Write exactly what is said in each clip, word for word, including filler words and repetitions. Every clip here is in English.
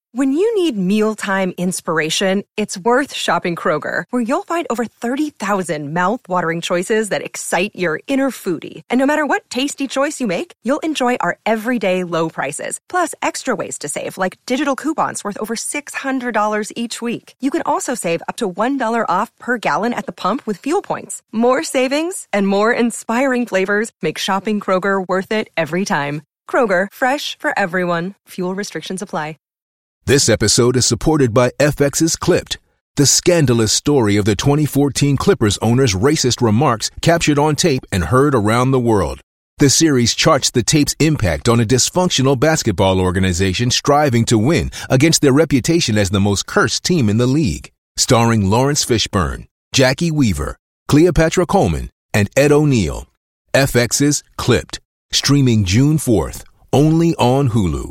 When you need mealtime inspiration, it's worth shopping Kroger, where you'll find over thirty thousand mouth-watering choices that excite your inner foodie. And no matter what tasty choice you make, you'll enjoy our everyday low prices, plus extra ways to save, like digital coupons worth over six hundred dollars each week. You can also save up to one dollar off per gallon at the pump with fuel points. More savings and more inspiring flavors make shopping Kroger worth it every time. Kroger, fresh for everyone. Fuel restrictions apply. This episode is supported by F X's Clipped, the scandalous story of the twenty fourteen Clippers owner's racist remarks captured on tape and heard around the world. The series charts the tape's impact on a dysfunctional basketball organization striving to win against their reputation as the most cursed team in the league. Starring Lawrence Fishburne, Jackie Weaver, Cleopatra Coleman, and Ed O'Neill. F X's Clipped, streaming June fourth, only on Hulu.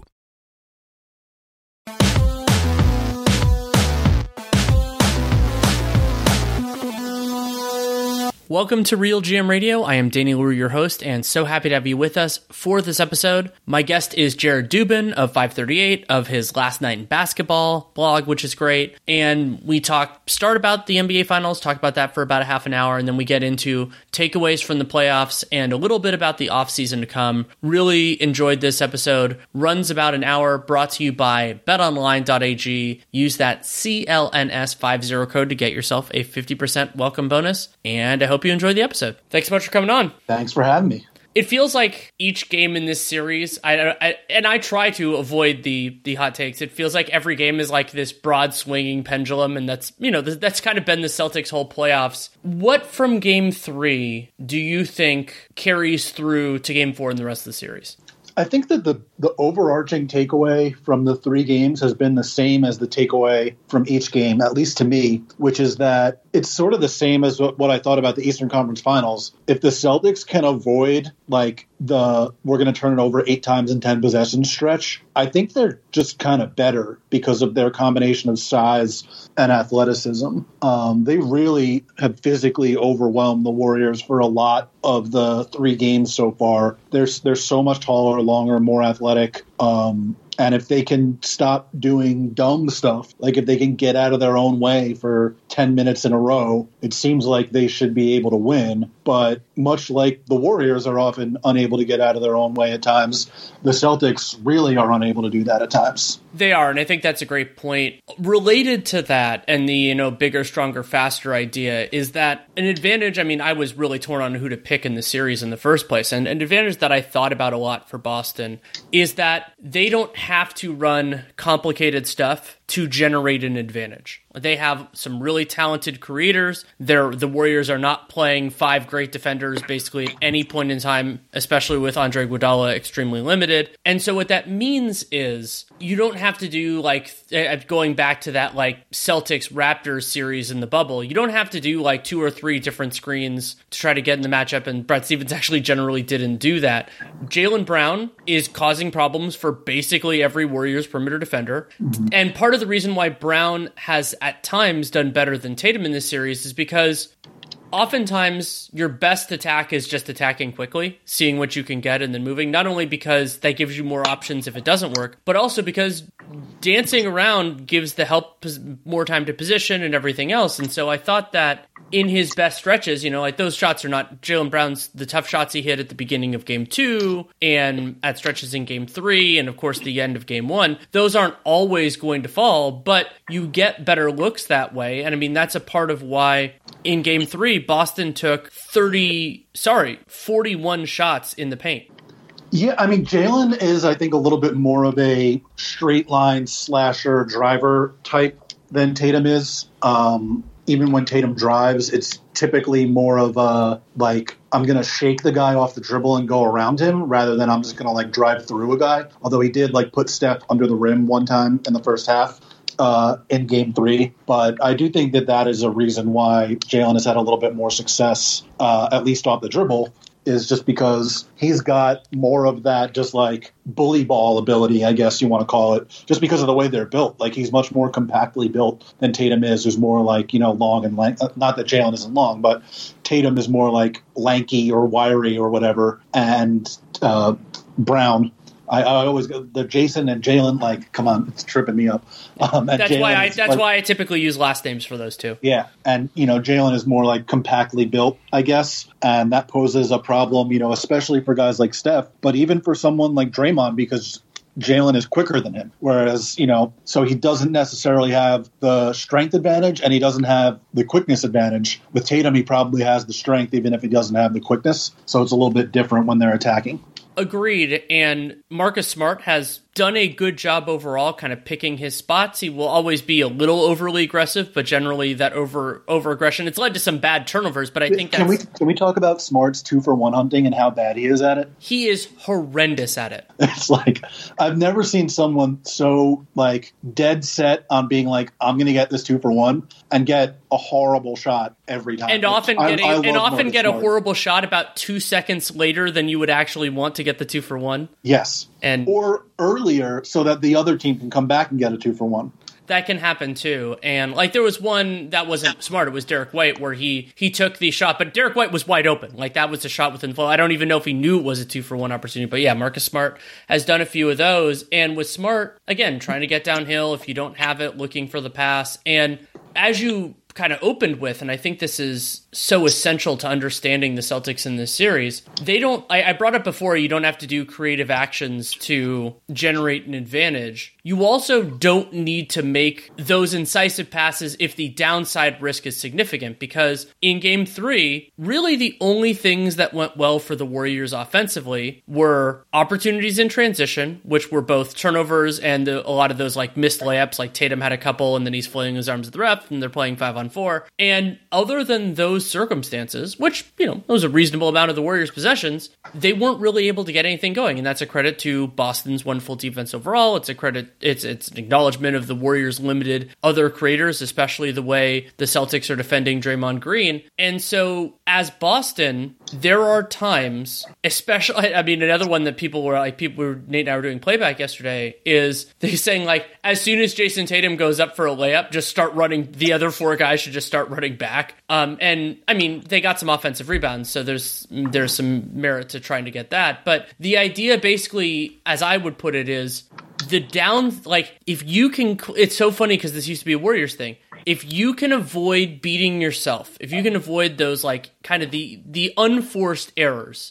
Welcome to Real G M Radio. I am Danny Leroux, your host, and so happy to have you with us for this episode. My guest is Jared Dubin of five thirty-eight, of his Last Night in Basketball blog, which is great. And we talk, start about the N B A Finals, talk about that for about a half an hour, and then we get into takeaways from the playoffs and a little bit about the offseason to come. Really enjoyed this episode. Runs about an hour, brought to you by bet online dot a g. Use that C L N S fifty code to get yourself a fifty percent welcome bonus. And I hope you enjoyed the episode. Thanks so much for coming on. Thanks for having me. It feels like each game in this series, I, I and I try to avoid the the hot takes. It feels like every game is like this broad swinging pendulum, and that's, you know, that's kind of been the Celtics' whole playoffs. What from game three do you think carries through to game four and the rest of the series? I think that the, the overarching takeaway from the three games has been the same as the takeaway from each game, at least to me, which is that it's sort of the same as what, what I thought about the Eastern Conference Finals. If the Celtics can avoid like the we're going to turn it over eight times in ten possessions stretch, I think they're just kind of better because of their combination of size and athleticism. Um, they really have physically overwhelmed the Warriors for a lot of the three games so far. They're, they're so much taller, longer, more athletic. Um, and if they can stop doing dumb stuff, like if they can get out of their own way for ten minutes in a row, it seems like they should be able to win. But much like the Warriors are often unable to get out of their own way at times, the Celtics really are unable to do that at times. They are, and I think that's a great point. Related to that and the, you know, bigger, stronger, faster idea is that an advantage, I mean, I was really torn on who to pick in the series in the first place, and an advantage that I thought about a lot for Boston is that they don't have to run complicated stuff to generate an advantage. They have some really talented creators. They're, the Warriors are not playing five great defenders basically at any point in time, especially with Andre Iguodala extremely limited. And so what that means is you don't have to do like, going back to that like Celtics Raptors series in the bubble, you don't have to do like two or three different screens to try to get in the matchup, and Brad Stevens actually generally didn't do that. Jaylen Brown is causing problems for basically every Warriors perimeter defender. Mm-hmm. And part of the reason why Brown has at times done better than Tatum in this series is because oftentimes your best attack is just attacking quickly, seeing what you can get and then moving, not only because that gives you more options if it doesn't work, but also because dancing around gives the help more time to position and everything else. And so I thought that in his best stretches, you know, like those shots are not Jaylen Brown's, the tough shots he hit at the beginning of game two and at stretches in game three, and of course the end of game one, those aren't always going to fall, but you get better looks that way. And I mean, that's a part of why in game three, Boston took thirty, sorry, forty-one shots in the paint. Yeah, I mean, Jaylen is, I think, a little bit more of a straight line slasher driver type than Tatum is. Um, even when Tatum drives, it's typically more of a, like, I'm going to shake the guy off the dribble and go around him rather than I'm just going to, like, drive through a guy. Although he did, like, put Steph under the rim one time in the first half uh, in game three. But I do think that that is a reason why Jaylen has had a little bit more success, uh, at least off the dribble, is just because he's got more of that just like bully ball ability, I guess you want to call it, just because of the way they're built. Like he's much more compactly built than Tatum is, who's more like, you know, long and lank. Not that Jaylen isn't long, but Tatum is more like lanky or wiry or whatever. And uh, Brown I, I always go the Jason and Jalen. Like, come on, it's tripping me up. Um, that's Jaylen why I. That's like, why I typically use last names for those two. Yeah, and you know, Jalen is more like compactly built, I guess, and that poses a problem. You know, especially for guys like Steph, but even for someone like Draymond, because Jalen is quicker than him. Whereas, you know, so he doesn't necessarily have the strength advantage and he doesn't have the quickness advantage. With Tatum, he probably has the strength even if he doesn't have the quickness. So it's a little bit different when they're attacking. Agreed. And Marcus Smart has done a good job overall kind of picking his spots. He will always be a little overly aggressive, but generally that over over aggression, it's led to some bad turnovers, but I think that's... Can we, can we talk about Smart's two-for-one hunting and how bad he is at it? He is horrendous at it. It's like, I've never seen someone so, like, dead set on being like, I'm going to get this two-for-one and get a horrible shot every time. And often, I, getting, I and often Marcus get Smart. a horrible shot about two seconds later than you would actually want to get the two-for-one. Yes. And or earlier so that the other team can come back and get a two for one. That can happen too. And like there was one that wasn't smart. It was Derek White where he he took the shot, but Derek White was wide open. Like that was a shot within flow. I don't even know if he knew it was a two for one opportunity. But yeah, Marcus Smart has done a few of those. And with Smart, again, trying to get downhill if you don't have it, looking for the pass. And as you kind of opened with, and I think this is so essential to understanding the Celtics in this series, they don't, I, I brought up before, you don't have to do creative actions to generate an advantage. You also don't need to make those incisive passes if the downside risk is significant, because in game three, really the only things that went well for the Warriors offensively were opportunities in transition, which were both turnovers and the, a lot of those like missed layups, like Tatum had a couple and then he's flailing his arms at the ref and they're playing five on four. And other than those circumstances, which, you know, was a reasonable amount of the Warriors' possessions, they weren't really able to get anything going. And that's a credit to Boston's wonderful defense overall. It's a credit, it's it's an acknowledgement of the Warriors' limited other creators, especially the way the Celtics are defending Draymond Green. And so as Boston, there are times, especially, I mean, another one that people were like, people were, Nate and I were doing playback yesterday, is they saying like, as soon as Jason Tatum goes up for a layup, just start running, the other four guys should just start running back. Um, and I mean, they got some offensive rebounds, so there's there's some merit to trying to get that. But the idea basically, as I would put it, is the down, like if you can, it's so funny because this used to be a Warriors thing. If you can avoid beating yourself, if you can avoid those like kind of the the unforced errors,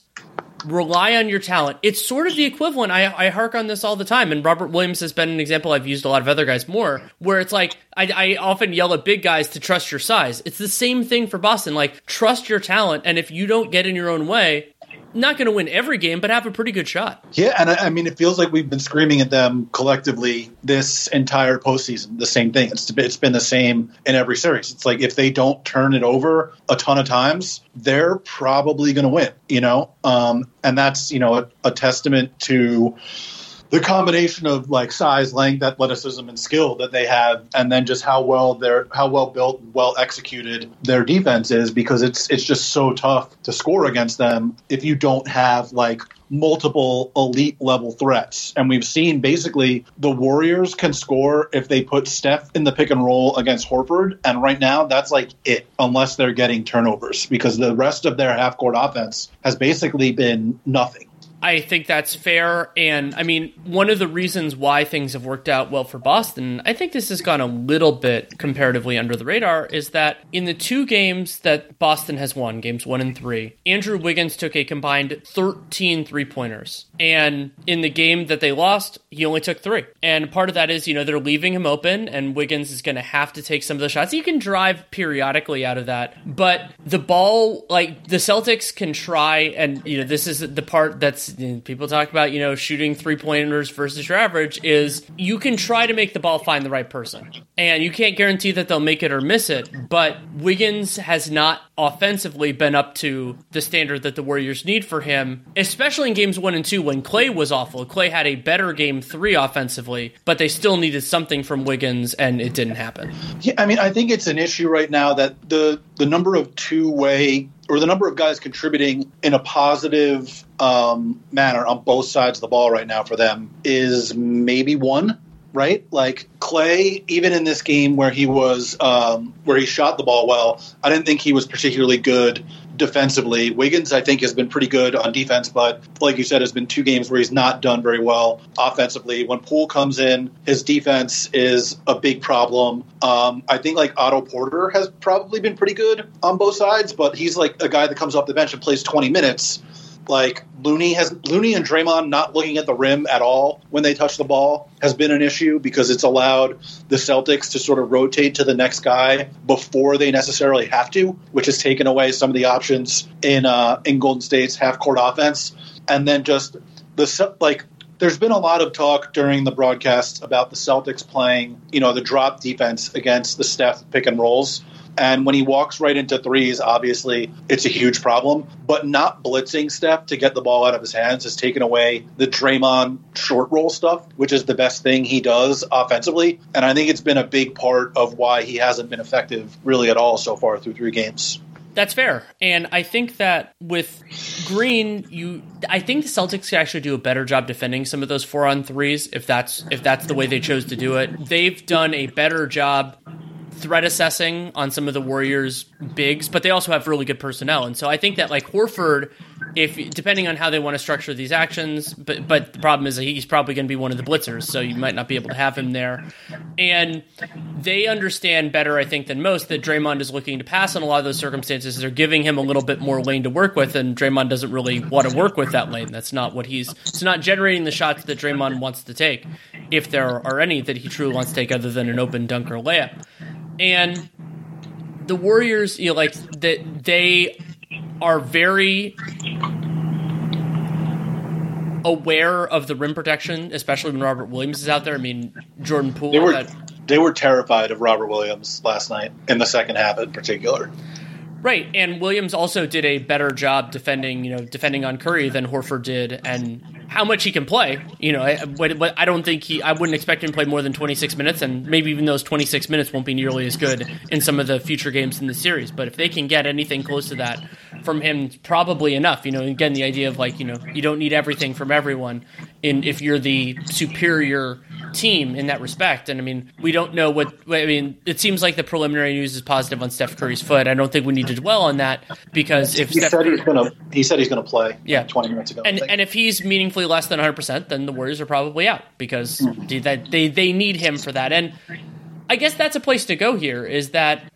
rely on your talent. It's sort of the equivalent. I, I hark on this all the time, and Robert Williams has been an example. I've used a lot of other guys more, where it's like I, I often yell at big guys to trust your size. It's the same thing for Boston. Like, trust your talent, and if you don't get in your own way, not going to win every game, but have a pretty good shot. Yeah, and I, I mean, it feels like we've been screaming at them collectively this entire postseason. The same thing. It's it's been the same in every series. It's like if they don't turn it over a ton of times, they're probably going to win. You know, um, and that's you know a, a testament to the combination of like size, length, athleticism, and skill that they have, and then just how well they're how well built, well executed their defense is, because it's it's just so tough to score against them if you don't have like multiple elite level threats. And we've seen basically the Warriors can score if they put Steph in the pick and roll against Horford, and right now that's like it, unless they're getting turnovers, because the rest of their half court offense has basically been nothing. I think that's fair. And I mean, one of the reasons why things have worked out well for Boston, I think this has gone a little bit comparatively under the radar, is that in the two games that Boston has won, games one and three, Andrew Wiggins took a combined thirteen three-pointers. And in the game that they lost, he only took three. And part of that is, you know, they're leaving him open, and Wiggins is going to have to take some of the shots. He can drive periodically out of that. But the ball, like, the Celtics can try, and, you know, this is the part that's, you know, people talk about, you know, shooting three-pointers versus your average, is you can try to make the ball find the right person. And you can't guarantee that they'll make it or miss it. But Wiggins has not offensively been up to the standard that the Warriors need for him, especially in games one and two when Klay was awful. Klay had a better game three offensively, but they still needed something from Wiggins, and it didn't happen. Yeah, I mean, I think it's an issue right now that the the number of two-way or the number of guys contributing in a positive um, manner on both sides of the ball right now for them is maybe one. Right? Like Klay, even in this game where he was, um, where he shot the ball well, I didn't think he was particularly good defensively. Wiggins, I think, has been pretty good on defense, but like you said, has been two games where he's not done very well offensively. When Poole comes in, his defense is a big problem. Um, I think like Otto Porter has probably been pretty good on both sides, but he's like a guy that comes off the bench and plays twenty minutes. Like Looney has Looney and Draymond not looking at the rim at all when they touch the ball has been an issue because it's allowed the Celtics to sort of rotate to the next guy before they necessarily have to, which has taken away some of the options in uh, in Golden State's half court offense. And then just the like, there's been a lot of talk during the broadcast about the Celtics playing, you know, the drop defense against the Steph pick and rolls. And when he walks right into threes, obviously, it's a huge problem. But not blitzing Steph to get the ball out of his hands has taken away the Draymond short roll stuff, which is the best thing he does offensively. And I think it's been a big part of why he hasn't been effective really at all so far through three games. That's fair. And I think that with Green, you, I think the Celtics can actually do a better job defending some of those four on threes if that's if that's the way they chose to do it. They've done a better job threat assessing on some of the Warriors' bigs, but they also have really good personnel. And so I think that like Horford, if depending on how they want to structure these actions, but but the problem is that he's probably going to be one of the blitzers, so you might not be able to have him there. And they understand better, I think, than most that Draymond is looking to pass in a lot of those circumstances. They're giving him a little bit more lane to work with, and Draymond doesn't really want to work with that lane. That's not what he's. It's not generating the shots that Draymond wants to take, if there are any that he truly wants to take, other than an open dunk or layup. And the Warriors, you know, like that, they are very aware of the rim protection, especially when Robert Williams is out there. I mean, Jordan Poole. They were had, they were terrified of Robert Williams last night in the second half, in particular. Right, and Williams also did a better job defending, you know, defending on Curry than Horford did, and how much he can play. You know, I, but I don't think he. I wouldn't expect him to play more than twenty-six minutes, and maybe even those twenty-six minutes won't be nearly as good in some of the future games in the series. But if they can get anything close to that from him, probably enough. You know, again, the idea of like, you know, you don't need everything from everyone, in if you're the superior team in that respect. And I mean, we don't know what. I mean, it seems like the preliminary news is positive on Steph Curry's foot. I don't think we need to dwell on that because if he Steph said Curry, he's gonna, he said he's going to play. Yeah, twenty minutes ago. And and if he's meaningfully less than one hundred percent, then the Warriors are probably out because mm-hmm. they, they they need him for that. And I guess that's a place to go here. Is that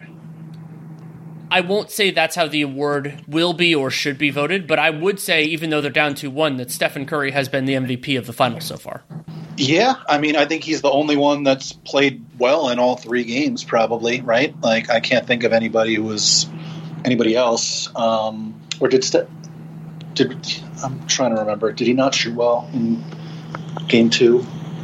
I won't say that's how the award will be or should be voted, but I would say, even though they're down two one, that Stephen Curry has been the M V P of the finals so far. Yeah, I mean, I think he's the only one that's played well in all three games, probably, right? Like, I can't think of anybody who was anybody else. Um, or did Steph? Did I'm trying to remember? Did he not shoot well in game two?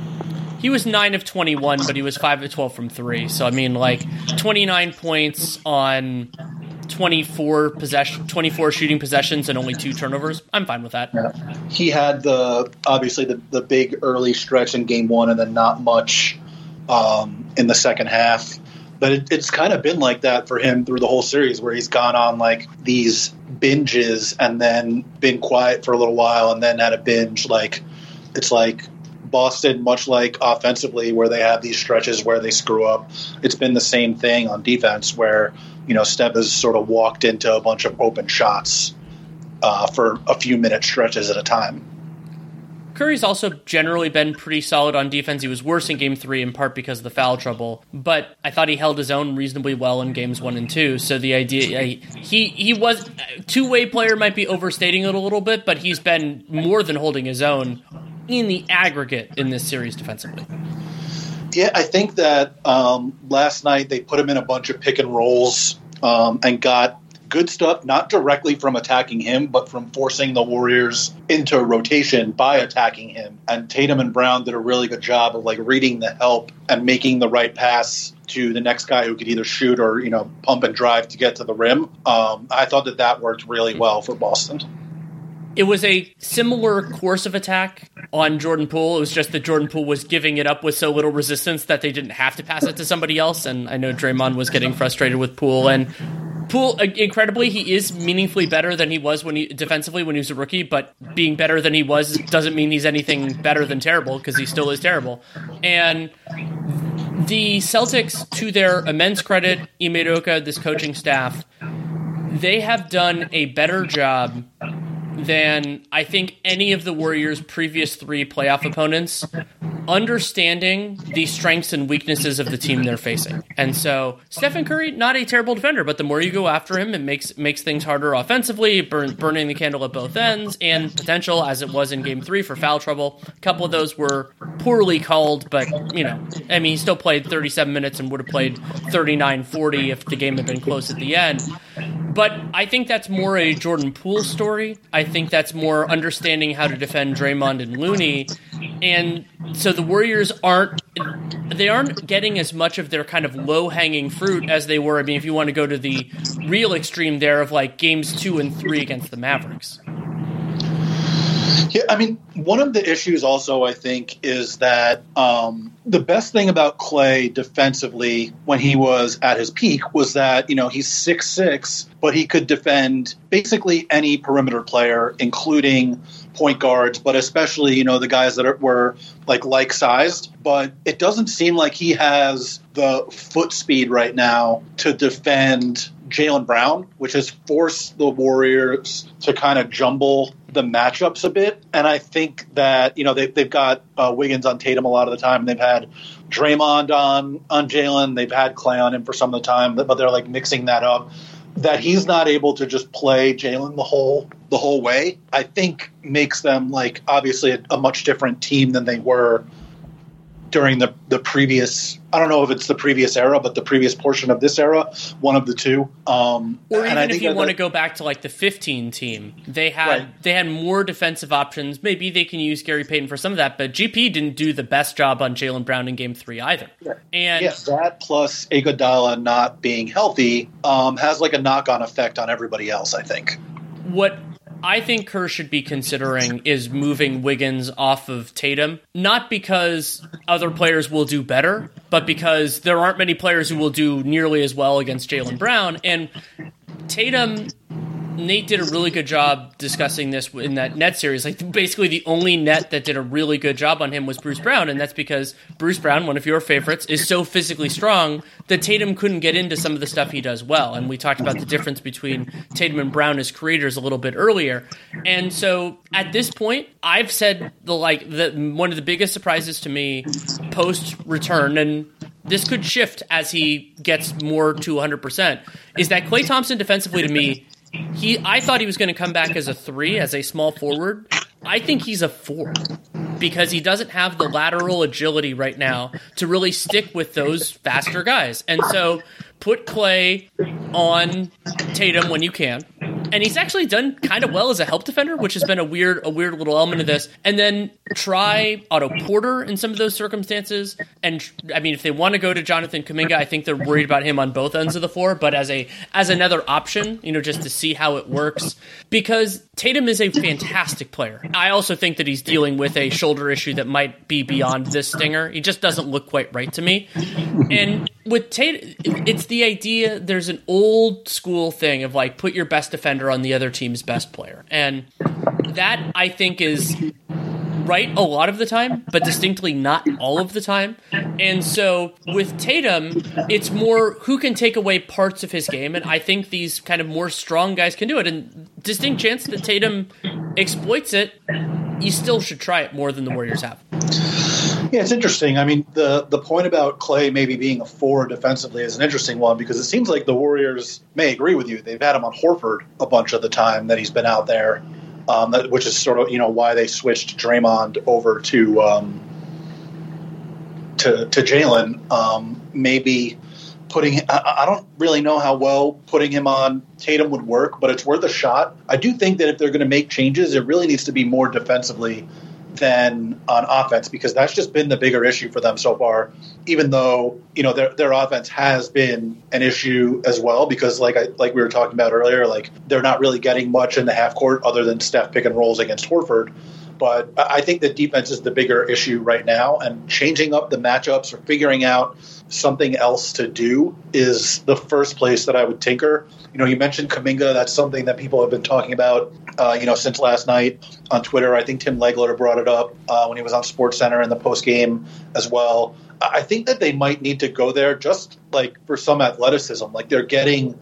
He was nine of twenty-one, but he was five of twelve from three. So I mean, like twenty-nine points on twenty-four possession, twenty-four shooting possessions, and only two turnovers. I'm fine with that. Yeah. He had the obviously the, the big early stretch in game one, and then not much um, in the second half. But it, it's kind of been like that for him through the whole series, where he's gone on like these binges and then been quiet for a little while, and then had a binge. Like it's like Boston, much like offensively, where they have these stretches where they screw up. It's been the same thing on defense, where you know Steph has sort of walked into a bunch of open shots uh, for a few minute stretches at a time. Curry's also generally been pretty solid on defense. He was worse in game three in part because of the foul trouble, but I thought he held his own reasonably well in games one and two. So the idea, he he was two-way player might be overstating it a little bit, but he's been more than holding his own in the aggregate in this series defensively. Yeah, I think that um, last night they put him in a bunch of pick and rolls um, and got good stuff, not directly from attacking him, but from forcing the Warriors into rotation by attacking him. And Tatum and Brown did a really good job of like reading the help and making the right pass to the next guy who could either shoot or, you know, pump and drive to get to the rim. Um, I thought that that worked really well for Boston. It was a similar course of attack on Jordan Poole. It was just that Jordan Poole was giving it up with so little resistance that they didn't have to pass it to somebody else. And I know Draymond was getting frustrated with Poole. And Poole, incredibly, he is meaningfully better than he was when he defensively when he was a rookie. But being better than he was doesn't mean he's anything better than terrible, because he still is terrible. And the Celtics, to their immense credit, Ime Udoka, this coaching staff, they have done a better job than I think any of the Warriors' previous three playoff opponents understanding the strengths and weaknesses of the team they're facing. And so Stephen Curry, not a terrible defender, but the more you go after him, it makes makes things harder offensively, burn, burning the candle at both ends, and potential, as it was in game three, for foul trouble. A couple of those were poorly called, but, you know, I mean, he still played thirty-seven minutes and would have played thirty-nine forty if the game had been close at the end. But I think that's more a Jordan Poole story. I think that's more understanding how to defend Draymond and Looney. And so the Warriors aren't they aren't getting as much of their kind of low-hanging fruit as they were. I mean, if you want to go to the real extreme there of like games two and three against the Mavericks. Yeah, I mean, one of the issues also, I think, is that um, the best thing about Klay defensively when he was at his peak was that, you know, he's six six, but he could defend basically any perimeter player, including point guards, but especially, you know, the guys that are, were like like-sized. But it doesn't seem like he has the foot speed right now to defend Jaylen Brown, which has forced the Warriors to kind of jumble the matchups a bit. And I think that, you know, they, they've got uh, Wiggins on Tatum a lot of the time. They've had Draymond on, on Jaylen. They've had Klay on him for some of the time, but they're like mixing that up. That he's not able to just play Jaylen the whole the whole way, I think makes them like obviously a, a much different team than they were during the, the previous, I don't know if it's the previous era, but the previous portion of this era, one of the two. Um, or even and I if think you that, want to go back to like the fifteen team, they had right. they had more defensive options. Maybe they can use Gary Payton for some of that, but G P didn't do the best job on Jaylen Brown in game three either. Yeah. And yes, that plus Iguodala not being healthy um, has like a knock-on effect on everybody else, I think. What I think Kerr should be considering is moving Wiggins off of Tatum, not because other players will do better, but because there aren't many players who will do nearly as well against Jaylen Brown. And Tatum, Nate did a really good job discussing this in that net series. Like basically the only net that did a really good job on him was Bruce Brown, and that's because Bruce Brown, one of your favorites, is so physically strong that Tatum couldn't get into some of the stuff he does well. And we talked about the difference between Tatum and Brown as creators a little bit earlier. And so at this point, I've said the like the one of the biggest surprises to me post return, and this could shift as he gets more to one hundred percent, is that Klay Thompson defensively to me, He, I thought he was going to come back as a three, as a small forward. I think he's a four because he doesn't have the lateral agility right now to really stick with those faster guys. And so put Klay on Tatum when you can. And he's actually done kind of well as a help defender, which has been a weird a weird little element of this. And then try Otto Porter in some of those circumstances. And, I mean, if they want to go to Jonathan Kuminga, I think they're worried about him on both ends of the floor. But as a as another option, you know, just to see how it works. Because Tatum is a fantastic player. I also think that he's dealing with a shoulder issue that might be beyond this stinger. He just doesn't look quite right to me. And with Tatum, it's the idea, there's an old school thing of like, put your best defender on the other team's best player. And that, I think, is right a lot of the time, but distinctly not all of the time. And so with Tatum, it's more who can take away parts of his game, and I think these kind of more strong guys can do it. And distinct chance that Tatum exploits it, you still should try it more than the Warriors have. Yeah, it's interesting. I mean, the, the point about Klay maybe being a four defensively is an interesting one because it seems like the Warriors may agree with you. They've had him on Horford a bunch of the time that he's been out there, um, that, which is sort of, you know, why they switched Draymond over to um, to, to Jaylen. Um, maybe putting – I don't really know how well putting him on Tatum would work, but it's worth a shot. I do think that if they're going to make changes, it really needs to be more defensively than on offense, because that's just been the bigger issue for them so far, even though, you know, their their offense has been an issue as well, because like I like we were talking about earlier, like they're not really getting much in the half court other than Steph pick and rolls against Horford. But I think that defense is the bigger issue right now, and changing up the matchups or figuring out something else to do is the first place that I would tinker. You know, you mentioned Kuminga. That's something that people have been talking about, uh, you know, since last night on Twitter. I think Tim Legler brought it up uh, when he was on SportsCenter in the post game as well. I think that they might need to go there just like for some athleticism. Like they're getting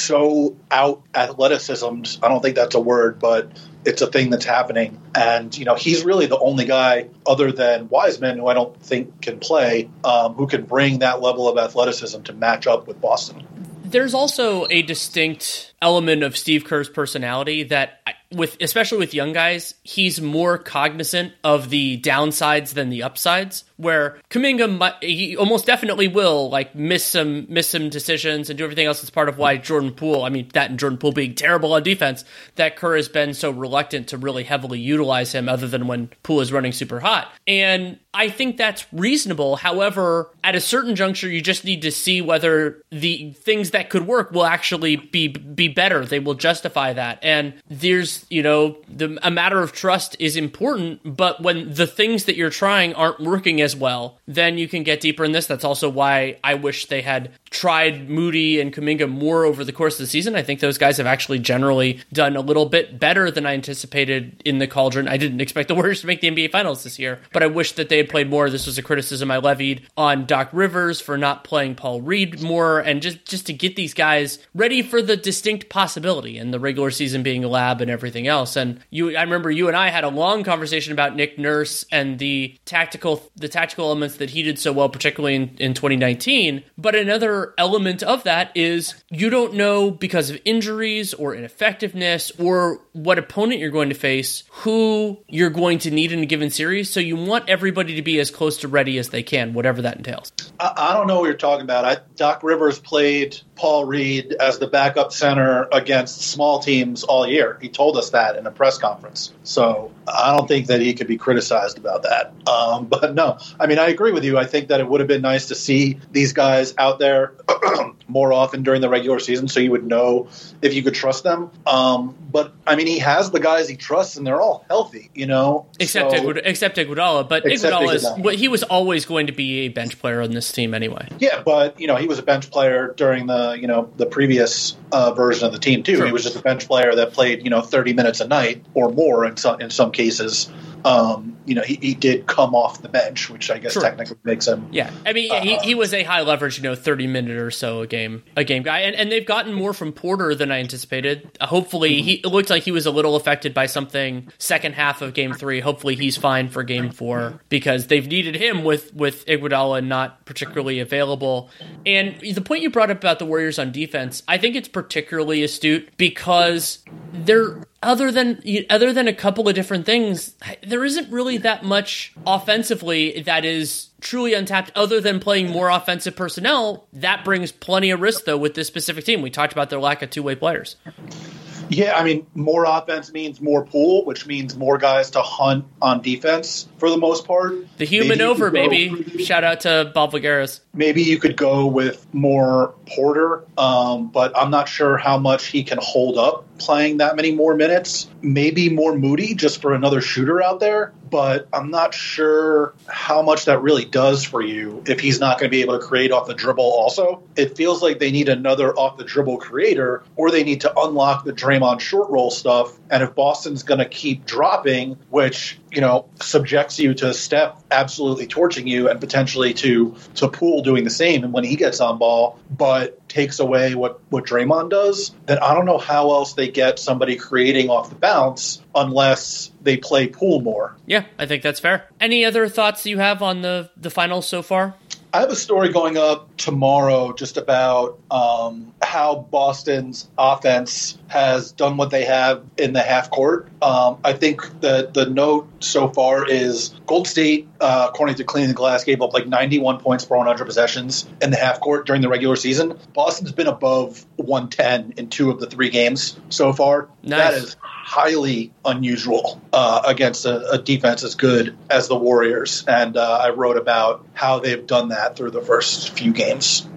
so out athleticism. I don't think that's a word, but it's a thing that's happening. And, you know, he's really the only guy other than Wiseman, who I don't think can play, um, who can bring that level of athleticism to match up with Boston. There's also a distinct element of Steve Kerr's personality that, with especially with young guys, he's more cognizant of the downsides than the upsides. Where Kuminga, he almost definitely will like miss some miss some decisions and do everything else. That's part of why Jordan Poole, I mean, that and Jordan Poole being terrible on defense, that Kerr has been so reluctant to really heavily utilize him, other than when Poole is running super hot. And I think that's reasonable. However, at a certain juncture, you just need to see whether the things that could work will actually be be better. They will justify that. And there's, you know, the a matter of trust is important, but when the things that you're trying aren't working as well, then you can get deeper in this. That's also why I wish they had tried Moody and Kuminga more over the course of the season. I think those guys have actually generally done a little bit better than I anticipated in the Cauldron. I didn't expect the Warriors to make the N B A Finals this year, but I wish that they had played more. This was a criticism I levied on Doc Rivers for not playing Paul Reed more, and just, just to get these guys ready for the distinct possibility and the regular season being a lab and everything else. And you, I remember you and I had a long conversation about Nick Nurse and the tactical, the tactical elements that he did so well, particularly in, in twenty nineteen. But another element of that is you don't know, because of injuries or ineffectiveness or what opponent you're going to face, who you're going to need in a given series. So you want everybody to be as close to ready as they can, whatever that entails. I, I don't know what you're talking about. I, Doc Rivers played Paul Reed as the backup center against small teams all year. He told us that in a press conference. So I don't think that he could be criticized about that. Um, but no, I mean, I agree with you. I think that it would have been nice to see these guys out there more often during the regular season so you would know if you could trust them. Um, but, I mean, he has the guys he trusts, and they're all healthy, you know? Except so, Iguodala, except Iguodala. But Iguodala, is, well, he was always going to be a bench player on this team anyway. Yeah, but, you know, he was a bench player during the, you know, the previous uh, version of the team, too. Sure. He was just a bench player that played, you know, thirty minutes a night or more in some, in some cases. Um, you know, he, he did come off the bench, which I guess sure. technically makes him. Yeah, I mean, uh, he, he was a high leverage, you know, thirty minute or so a game, a game guy, and and they've gotten more from Porter than I anticipated. Uh, hopefully, mm-hmm. he it looked like he was a little affected by something second half of game three. Hopefully, he's fine for game four because they've needed him with with Iguodala not particularly available. And the point you brought up about the Warriors on defense, I think it's particularly astute because they're. Other than other than a couple of different things, there isn't really that much offensively that is truly untapped other than playing more offensive personnel. That brings plenty of risk, though, with this specific team. We talked about their lack of two-way players. Yeah, I mean, more offense means more pool, which means more guys to hunt on defense for the most part. The human over, baby. Shout out to Bob Voulgaris. Maybe you could go with more Porter, um, but I'm not sure how much he can hold up playing that many more minutes. Maybe more Moody just for another shooter out there, but I'm not sure how much that really does for you if he's not going to be able to create off the dribble also. It feels like they need another off the dribble creator, or they need to unlock the Draymond short roll stuff. And if Boston's going to keep dropping, which, you know, subjects you to Steph absolutely torching you and potentially to, to Poole doing the same and when he gets on ball, but takes away what, what Draymond does, then I don't know how else they get somebody creating off the bounce unless they play Poole more. Yeah, I think that's fair. Any other thoughts you have on the, the finals so far? I have a story going up tomorrow just about um, how Boston's offense has done what they have in the half court. Um, I think that the note so far is Golden State, uh, according to Cleaning the Glass, gave up like ninety-one points per one hundred possessions in the half court during the regular season. Boston's been above one ten in two of the three games so far. Nice. That is highly unusual uh, against a, a defense as good as the Warriors. And uh, I wrote about how they've done that through the first few games.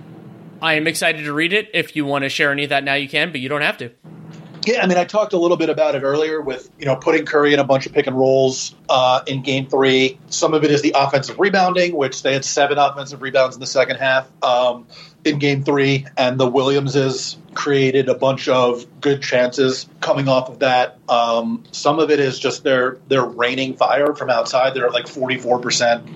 I am excited to read it. If you want to share any of that now, you can, but you don't have to. Yeah, I mean, I talked a little bit about it earlier with, you know, putting Curry in a bunch of pick and rolls uh, in game three. Some of it is the offensive rebounding, which they had seven offensive rebounds in the second half um, in game three. And the Williamses created a bunch of good chances coming off of that. Um, some of it is just their, their raining fire from outside. They're at like forty-four percent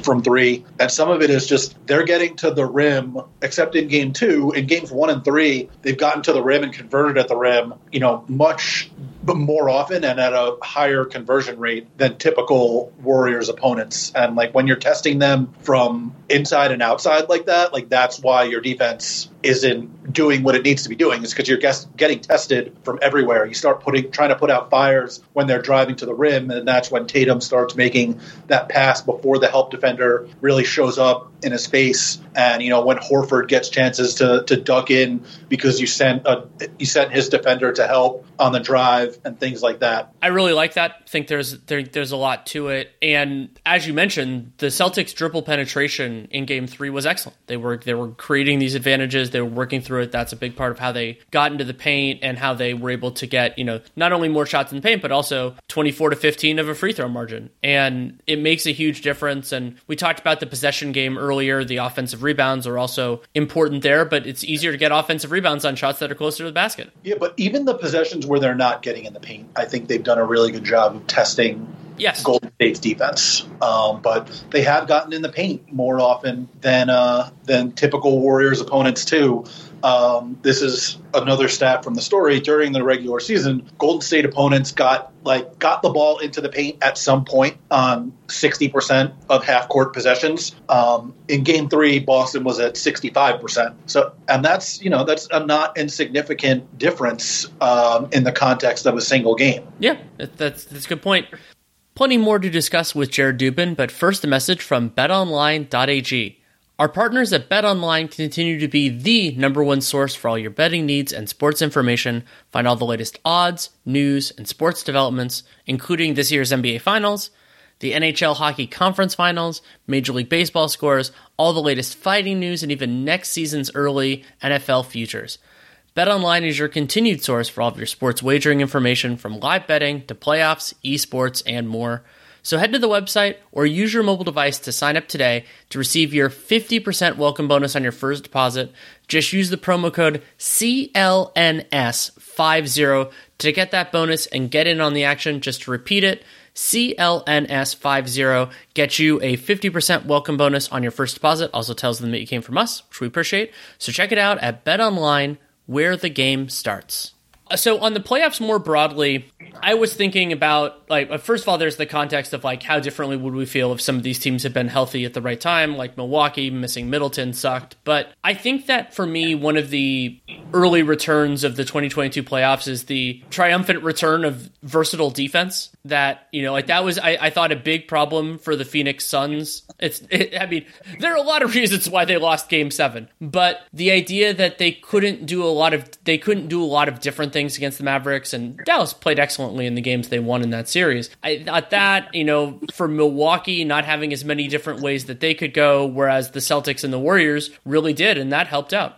from three. And some of it is just they're getting to the rim, except in game two. In games one and three, they've gotten to the rim and converted at the rim, you know, much more often and at a higher conversion rate than typical Warriors opponents. And like when you're testing them from inside and outside like that, like that's why your defense isn't doing what it needs to be doing. It's because you're guess, getting tested from everywhere. You start putting trying to put out fires when they're driving to the rim, and that's when Tatum starts making that pass before the help defender really shows up in a space. And you know when Horford gets chances to to duck in because you sent a you sent his defender to help on the drive and things like that. I really like that. I think there's there, there's a lot to it. And as you mentioned, the Celtics dribble penetration in game three was excellent. They were they were creating these advantages. They were working through it. That's a big part of how they got into the paint and how they were able to get, you know, not only more shots in the paint, but also twenty-four to fifteen of a free throw margin. And it makes a huge difference. And we talked about the possession game earlier. The offensive rebounds are also important there, but it's easier to get offensive rebounds on shots that are closer to the basket. Yeah, but even the possessions where they're not getting in the paint, I think they've done a really good job of testing yes. Golden State's defense. Um, but they have gotten in the paint more often than uh, than typical Warriors opponents too. Um, this is another stat from the story. During the regular season, Golden State opponents got like got the ball into the paint at some point on sixty percent of half-court possessions. Um, in Game Three, Boston was at sixty-five percent. So, and that's you know that's a not insignificant difference um, in the context of a single game. Yeah, that's that's a good point. Plenty more to discuss with Jared Dubin, but first a message from bet online dot a g. Our partners at BetOnline continue to be the number one source for all your betting needs and sports information. Find all the latest odds, news, and sports developments, including this year's N B A Finals, the N H L Hockey Conference Finals, Major League Baseball scores, all the latest fighting news, and even next season's early N F L futures. BetOnline is your continued source for all of your sports wagering information, from live betting to playoffs, esports, and more. So head to the website or use your mobile device to sign up today to receive your fifty percent welcome bonus on your first deposit. Just use the promo code C L N S fifty to get that bonus and get in on the action. Just to repeat it, C L N S fifty gets you a fifty percent welcome bonus on your first deposit. Also tells them that you came from us, which we appreciate. So check it out at BetOnline, where the game starts. So on the playoffs more broadly, I was thinking about, like, first of all, there's the context of, like, how differently would we feel if some of these teams had been healthy at the right time, like Milwaukee, missing Middleton sucked. But I think that, for me, one of the early returns of the twenty twenty-two playoffs is the triumphant return of versatile defense. That, you know, like, that was, I, I thought, a big problem for the Phoenix Suns. It's, it, I mean, there are a lot of reasons why they lost Game seven, but the idea that they couldn't do a lot of, they couldn't do a lot of different things against the Mavericks, and Dallas played excellently in the games they won in that series. I thought that, you know, for Milwaukee not having as many different ways that they could go, whereas the Celtics and the Warriors really did, and that helped out.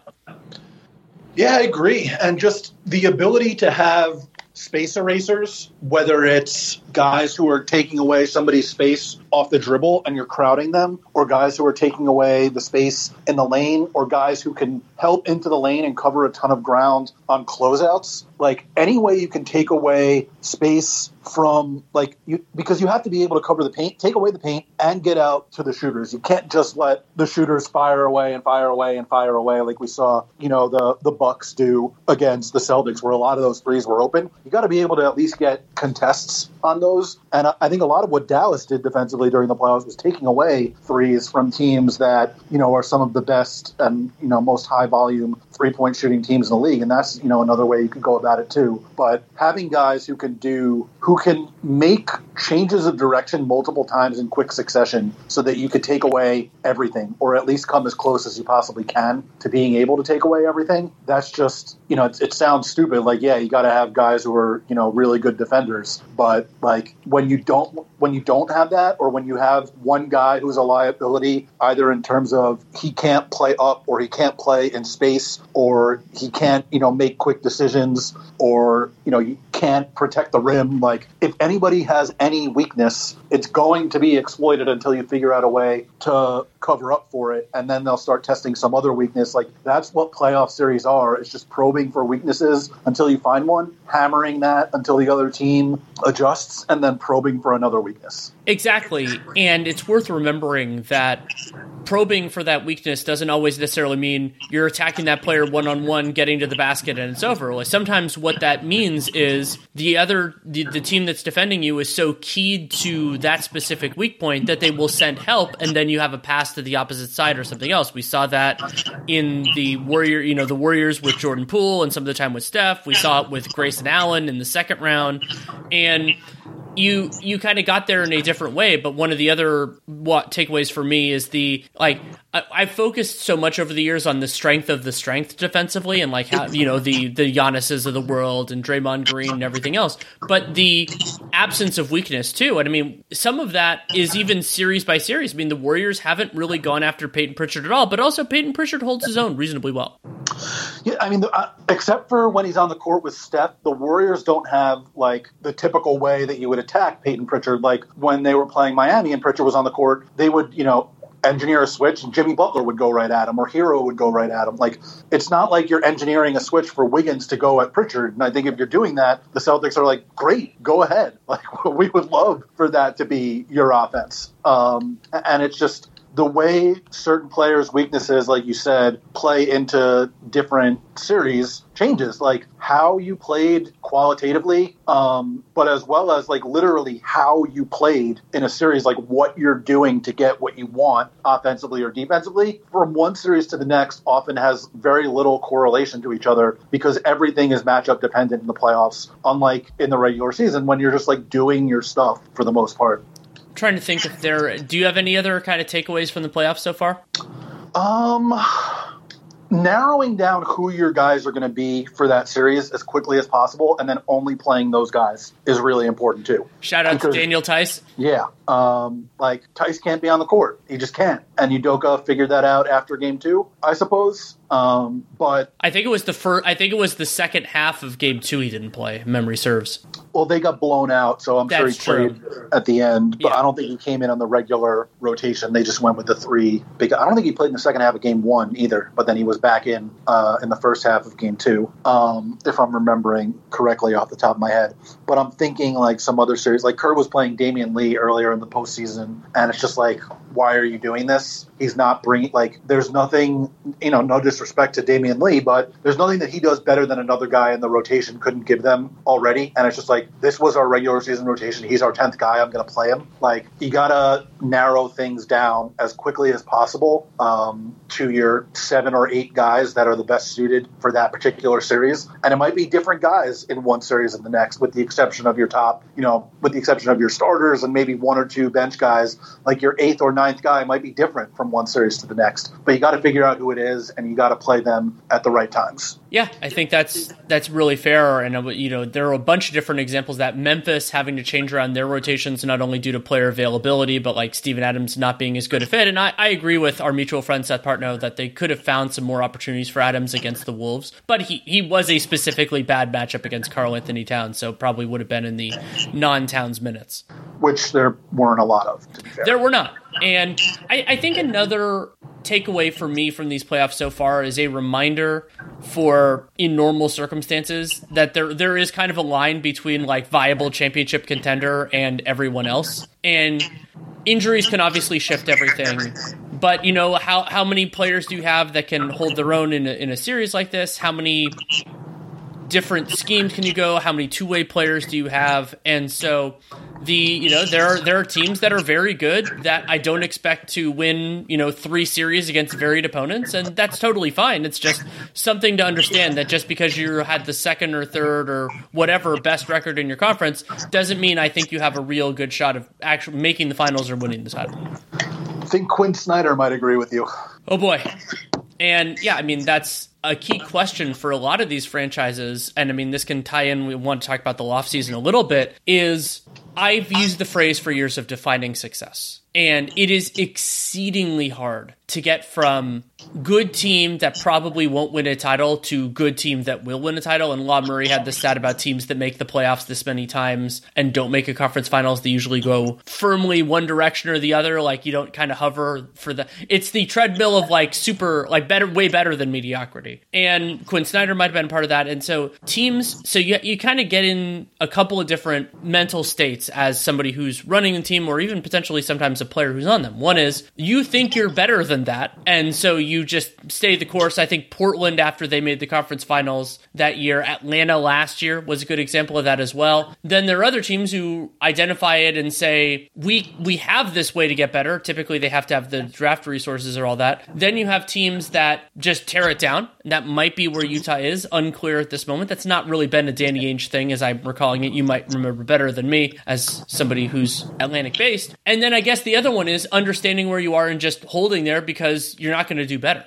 Yeah, I agree. And just the ability to have space erasers, whether it's guys who are taking away somebody's space off the dribble and you're crowding them, or guys who are taking away the space in the lane, or guys who can help into the lane and cover a ton of ground on closeouts. Like, any way you can take away space from, like, you, because you have to be able to cover the paint, take away the paint, and get out to the shooters. You can't just let the shooters fire away and fire away and fire away like we saw, you know, the, the Bucks do against the Celtics, where a lot of those threes were open. You got to be able to at least get contests on those. And I, I think a lot of what Dallas did defensively during the playoffs was taking away threes from teams that, you know, are some of the best and, you know, most high volume three-point shooting teams in the league. And that's, you know, another way you could go about it too. But having guys who can do, who can make changes of direction multiple times in quick succession so that you could take away everything, or at least come as close as you possibly can to being able to take away everything. That's just, you know, it, it sounds stupid. Like, yeah, you got to have guys who are, you know, really good defenders. But like, when you don't, when you don't have that, or when you have one guy who's a liability, either in terms of he can't play up, or he can't play in space, or he can't, you know, make quick decisions, or, you know, you can't protect the rim. Like, if anybody has any weakness, it's going to be exploited until you figure out a way to cover up for it, and then they'll start testing some other weakness. Like, that's what playoff series are. It's just probing for weaknesses until you find one, hammering that until the other team adjusts, and then probing for another weakness. Exactly. And it's worth remembering that probing for that weakness doesn't always necessarily mean you're attacking that player one-on-one, getting to the basket, and it's over. Like, sometimes what that means is the other the, the team that's defending you is so keyed to that specific weak point that they will send help, and then you have a pass to the opposite side or something else. We saw that in the Warrior, you know, the Warriors with Jordan Poole and some of the time with Steph. We saw it with Grayson Allen in the second round. And you you kind of got there in a different way, but one of the other what takeaways for me is the, like, I, I've focused so much over the years on the strength of the strength defensively and, like, how, you know, the, the Giannis's of the world and Draymond Green and everything else, but the absence of weakness too. And I mean, some of that is even series by series. I mean, the Warriors haven't really gone after Peyton Pritchard at all, but also Peyton Pritchard holds his own reasonably well. Yeah, I mean, uh, except for when he's on the court with Steph, the Warriors don't have, like, the typical way that you would attack Peyton Pritchard. Like, when they were playing Miami and Pritchard was on the court, they would, you know, engineer a switch and Jimmy Butler would go right at him, or Hero would go right at him. Like, it's not like you're engineering a switch for Wiggins to go at Pritchard. And I think if you're doing that, the Celtics are like, great, go ahead. Like, we would love for that to be your offense. Um, and it's just the way certain players' weaknesses, like you said, play into different series changes. Like, how you played qualitatively, um, but as well as, like, literally how you played in a series, like what you're doing to get what you want offensively or defensively from one series to the next often has very little correlation to each other because everything is matchup dependent in the playoffs, unlike in the regular season when you're just, like, doing your stuff for the most part. Trying to think if there, do you have any other kind of takeaways from the playoffs so far? Um, narrowing down who your guys are going to be for that series as quickly as possible, and then only playing those guys is really important too. Shout out because, to Daniel Tice. Yeah. Um, like, Tice can't be on the court. He just can't. And Udoka figured that out after game two, I suppose. Um, but I think it was the first, I think it was the second half of game two he didn't play, if memory serves. Well, they got blown out, so I'm That's sure he played true. At the end. But yeah. I don't think he came in on the regular rotation. They just went with the three. Big, I don't think he played in the second half of game one either, but then he was back in uh, in the first half of game two, um, if I'm remembering correctly off the top of my head. But I'm thinking, like, some other series. Like, Kerr was playing Damian Lee earlier in the postseason, and it's just like, why are you doing this? He's not bringing, like, there's nothing, you know, no disrespect to Damian Lee, but there's nothing that he does better than another guy in the rotation couldn't give them already. And it's just like, this was our regular season rotation. He's our tenth guy. I'm going to play him. Like, you got to narrow things down as quickly as possible um, to your seven or eight guys that are the best suited for that particular series. And it might be different guys in one series and the next, with the exception of your top, you know, with the exception of your starters and maybe one or two bench guys. Like, your eighth or ninth guy might be different from one series to the next. But you got to figure out who it is, and you got to play them at the right times. Yeah, I think that's that's really fair. And, you know, there are a bunch of different examples that Memphis having to change around their rotations, not only due to player availability, but, like, Steven Adams not being as good a fit. And I, I agree with our mutual friend Seth Partnow that they could have found some more opportunities for Adams against the Wolves. But he, he was a specifically bad matchup against Karl Anthony Towns, so probably would have been in the non-Towns minutes. Which there weren't a lot of, to be fair. There were not. And I, I think another takeaway for me from these playoffs so far is a reminder for, in normal circumstances, that there there is kind of a line between, like, viable championship contender and everyone else. And injuries can obviously shift everything. But, you know, how, how many players do you have that can hold their own in a, in a series like this? How many different schemes can you go? How many two-way players do you have? And so the, you know, there are, there are teams that are very good that I don't expect to win, you know, three series against varied opponents. And that's totally fine. It's just something to understand that just because you had the second or third or whatever best record in your conference doesn't mean I think you have a real good shot of actually making the finals or winning the title. I think Quinn Snyder might agree with you. Oh boy. And yeah, I mean, that's a key question for a lot of these franchises. And I mean, this can tie in, we want to talk about the off season a little bit, is I've used the phrase for years of defining success. And it is exceedingly hard to get from good team that probably won't win a title to good team that will win a title. And Law Murray had the stat about teams that make the playoffs this many times and don't make a conference finals. They usually go firmly one direction or the other. Like you don't kind of hover for the, it's the treadmill of like super, like better, way better than mediocrity. And Quinn Snyder might have been part of that. And so teams, so you, you kind of get in a couple of different mental states as somebody who's running the team or even potentially sometimes a player who's on them. One is you think you're better than that. And so you just stay the course. I think Portland, after they made the conference finals that year, Atlanta last year was a good example of that as well. Then there are other teams who identify it and say, we we have this way to get better. Typically, they have to have the draft resources or all that. Then you have teams that just tear it down. That might be where Utah is, unclear at this moment. That's not really been a Danny Ainge thing, as I'm recalling it. You might remember better than me as somebody who's Atlantic-based. And then I guess the other one is understanding where you are and just holding there because you're not going to do better.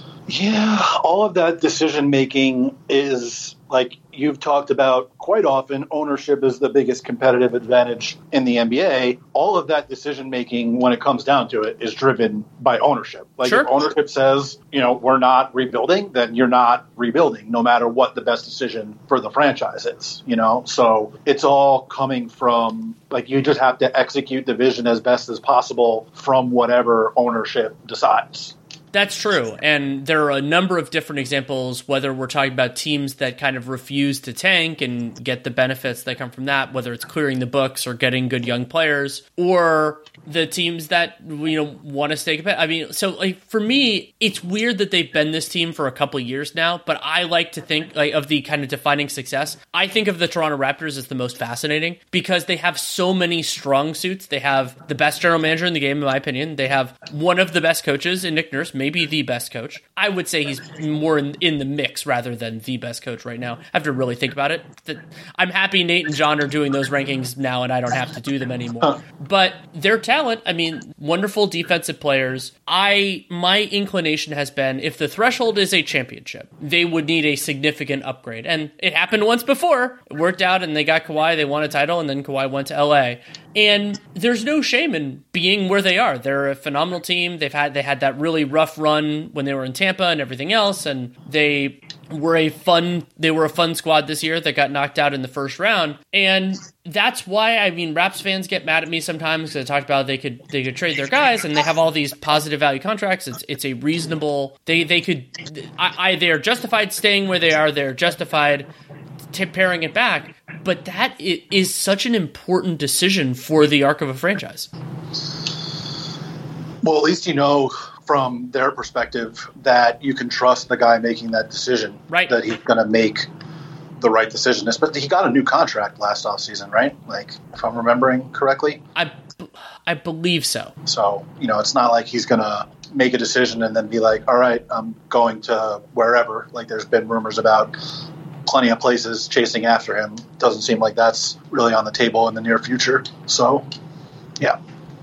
Yeah, all of that decision-making is, like you've talked about quite often, ownership is the biggest competitive advantage in the N B A. All of that decision-making, when it comes down to it, is driven by ownership. Like sure. If ownership says, you know, we're not rebuilding, then you're not rebuilding, no matter what the best decision for the franchise is, you know? So it's all coming from, like, you just have to execute the vision as best as possible from whatever ownership decides. That's true. And there are a number of different examples, whether we're talking about teams that kind of refuse to tank and get the benefits that come from that, whether it's clearing the books or getting good young players, or the teams that, you know, want to stay competitive. I mean, so like for me, it's weird that they've been this team for a couple of years now, but I like to think like of the kind of defining success. I think of the Toronto Raptors as the most fascinating because they have so many strong suits. They have the best general manager in the game, in my opinion. They have one of the best coaches in Nick Nurse, maybe the best coach. I would say he's more in, in the mix rather than the best coach right now. I have to really think about it. I'm happy Nate and John are doing those rankings now and I don't have to do them anymore. But their talent, I mean, wonderful defensive players. I my inclination has been if the threshold is a championship, they would need a significant upgrade. And it happened once before. It worked out and they got Kawhi, they won a title, and then Kawhi went to L A. And there's no shame in being where they are. They're a phenomenal team. They've had they had that really rough run when they were in Tampa and everything else, and they were a fun they were a fun squad this year that got knocked out in the first round. And that's why, I mean, Raps fans get mad at me sometimes because I talked about they could they could trade their guys and they have all these positive value contracts. It's it's a reasonable they they could I, I they're justified staying where they are. They're justified t- paring it back. But that is such an important decision for the arc of a franchise. Well, at least you know from their perspective that you can trust the guy making that decision, right? That he's going to make the right decision. Especially, he got a new contract last offseason, right? Like, if I'm remembering correctly. I, I believe so. So, you know, it's not like he's going to make a decision and then be like, all right, I'm going to wherever. Like, there's been rumors about plenty of places chasing after him. Doesn't seem like that's really on the table in the near future. So, yeah.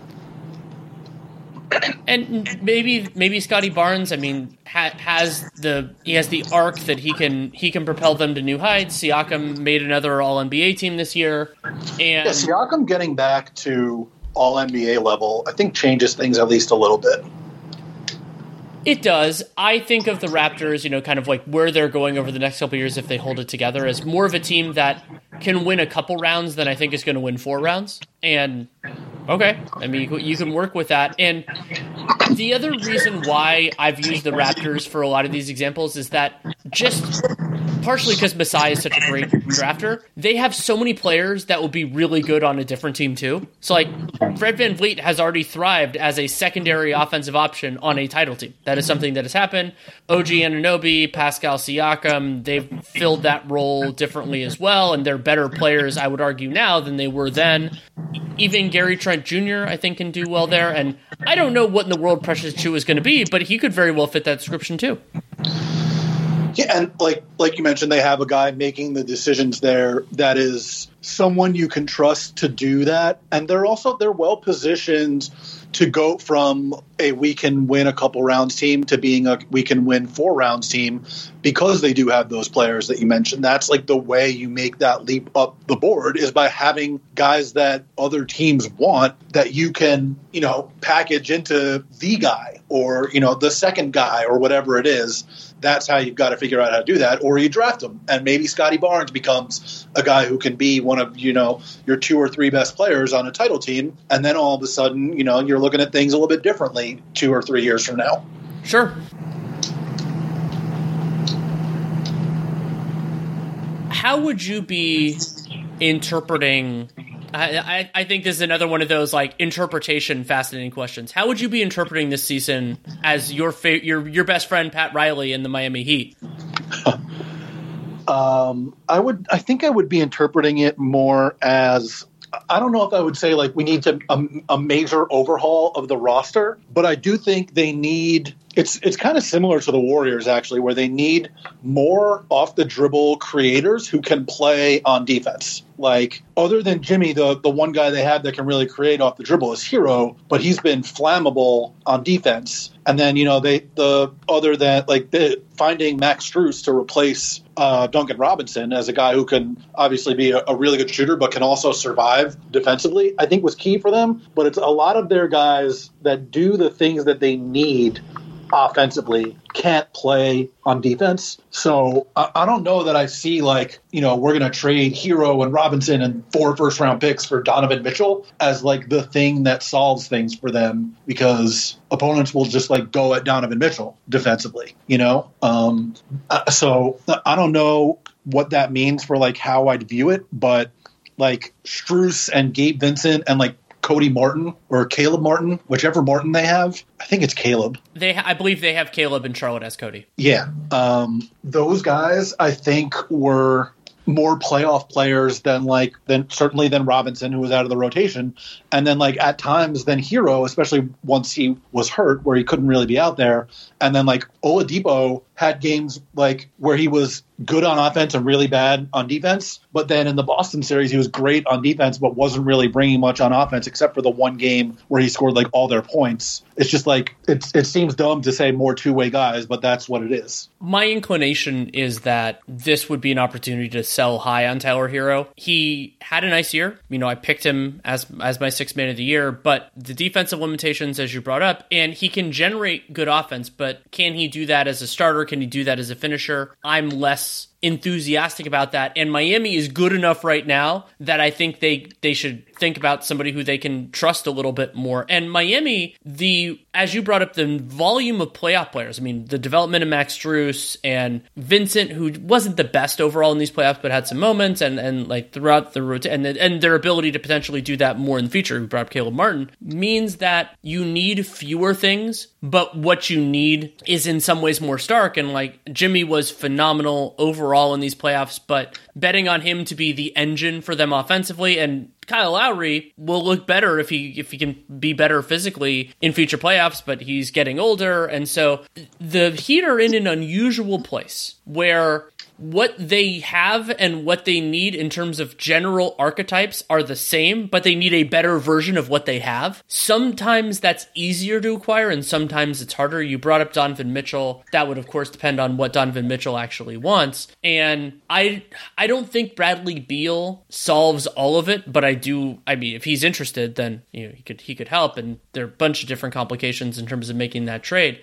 And maybe maybe Scotty Barnes, I mean, ha- has the he has the arc that he can he can propel them to new heights. Siakam made another All N B A team this year, and yeah, Siakam getting back to All N B A level, I think changes things at least a little bit. It does. I think of the Raptors, you know, kind of like where they're going over the next couple of years if they hold it together, as more of a team that can win a couple rounds than I think is going to win four rounds. And okay, I mean, you can work with that. And the other reason why I've used the Raptors for a lot of these examples is that just partially because Masai is such a great drafter, they have so many players that will be really good on a different team too. So like Fred VanVleet has already thrived as a secondary offensive option on a title team. That is something that has happened. O G Anunoby, Pascal Siakam, they've filled that role differently as well, and they're better players, I would argue, now than they were then. Even Gary Trent Junior, I think, can do well there. And I don't know what in the world Precious Achiuwa is going to be, but he could very well fit that description too. Yeah, and like like you mentioned, they have a guy making the decisions there that is someone you can trust to do that. And they're also they're well positioned to go from a we can win a couple rounds team to being a we can win four rounds team because they do have those players that you mentioned. That's like the way you make that leap up the board is by having guys that other teams want that you can, you know, package into the guy or, you know, the second guy or whatever it is. That's how you've got to figure out how to do that, or you draft him. And maybe Scotty Barnes becomes a guy who can be one of, you know, your two or three best players on a title team. And then all of a sudden, you know, you're looking at things a little bit differently two or three years from now. Sure. How would you be interpreting... I, I think this is another one of those like interpretation fascinating questions. How would you be interpreting this season as your fa- your your best friend Pat Riley in the Miami Heat? um, I would. I think I would be interpreting it more as. I don't know if I would say like we need to a, a major overhaul of the roster, but I do think they need. It's it's kind of similar to the Warriors actually, where they need more off the dribble creators who can play on defense. Like other than Jimmy, the the one guy they have that can really create off the dribble is Hero, but he's been flammable on defense. And then you know they the other than like the, finding Max Strus to replace uh, Duncan Robinson as a guy who can obviously be a, a really good shooter, but can also survive defensively, I think was key for them. But it's a lot of their guys that do the things that they need offensively can't play on defense. So I, I don't know that I see like, you know, we're going to trade Hero and Robinson and four first round picks for Donovan Mitchell as like the thing that solves things for them, because opponents will just like go at Donovan Mitchell defensively, you know? Um, so I don't know what that means for like how I'd view it, but like Strus and Gabe Vincent and like Cody Martin or Caleb Martin, whichever Martin they have. I think it's Caleb. They, ha- I believe they have Caleb and Charlotte as Cody. Yeah. Um, those guys, I think, were more playoff players than like than certainly than Robinson, who was out of the rotation, and then like at times than Hero, especially once he was hurt where he couldn't really be out there. And then like Oladipo had games like where he was good on offense and really bad on defense, but then in the Boston series he was great on defense but wasn't really bringing much on offense except for the one game where he scored like all their points. It's just like it's it seems dumb to say more two-way guys, but that's what it is. My inclination is that this would be an opportunity to sell high on Tyler Hero. He had a nice year. You know, I picked him as as my sixth man of the year, but the defensive limitations, as you brought up, and he can generate good offense, but can he do that as a starter? Can he do that as a finisher? I'm less enthusiastic about that, and Miami is good enough right now that I think they they should think about somebody who they can trust a little bit more. And Miami, the as you brought up, the volume of playoff players, I mean, the development of Max Strus and Vincent, who wasn't the best overall in these playoffs, but had some moments, and and like throughout the rotation, and, and their ability to potentially do that more in the future, we brought up Caleb Martin, means that you need fewer things, but what you need is in some ways more stark. And like Jimmy was phenomenal overall in these playoffs, but betting on him to be the engine for them offensively, and Kyle Lowry will look better if he if he can be better physically in future playoffs, but he's getting older, and so the Heat are in an unusual place where what they have and what they need in terms of general archetypes are the same, but they need a better version of what they have. Sometimes that's easier to acquire, and sometimes it's harder. You brought up Donovan Mitchell. That would, of course, depend on what Donovan Mitchell actually wants. And I I don't think Bradley Beal solves all of it, but I do. I mean, if he's interested, then you know he could he could help. And there are a bunch of different complications in terms of making that trade.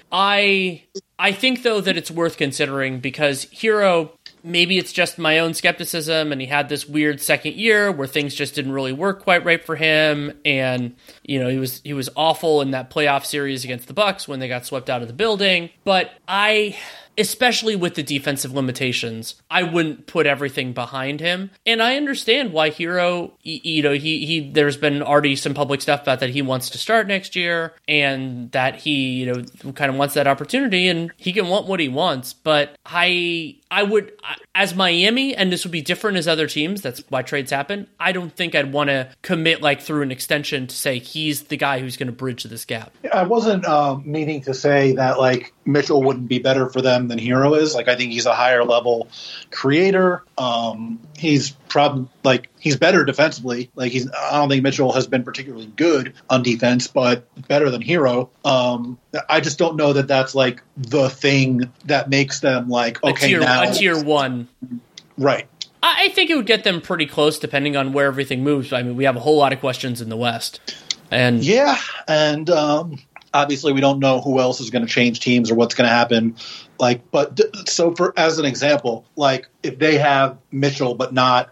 I I think though that it's worth considering because Hero, maybe it's just my own skepticism, and he had this weird second year where things just didn't really work quite right for him, and you know he was he was awful in that playoff series against the Bucks when they got swept out of the building. But I, especially with the defensive limitations, I wouldn't put everything behind him. And I understand why Hero, you know, he he there's been already some public stuff about that he wants to start next year, and that he, you know, kind of wants that opportunity, and he can want what he wants. But I I would, as Miami, and this would be different as other teams, that's why trades happen, I don't think I'd want to commit like through an extension to say he's the guy who's going to bridge this gap. I wasn't uh, meaning to say that like Mitchell wouldn't be better for them than Hero is. Like, I think he's a higher level creator. Um, he's probably like he's better defensively. Like, he's I don't think Mitchell has been particularly good on defense, but better than Hero. Um, I just don't know that that's like the thing that makes them like okay a tier, now a tier one, right? I think it would get them pretty close, depending on where everything moves. I mean, we have a whole lot of questions in the West, and yeah, and. Um, Obviously, we don't know who else is going to change teams or what's going to happen. Like, but so for as an example, like if they have Mitchell but not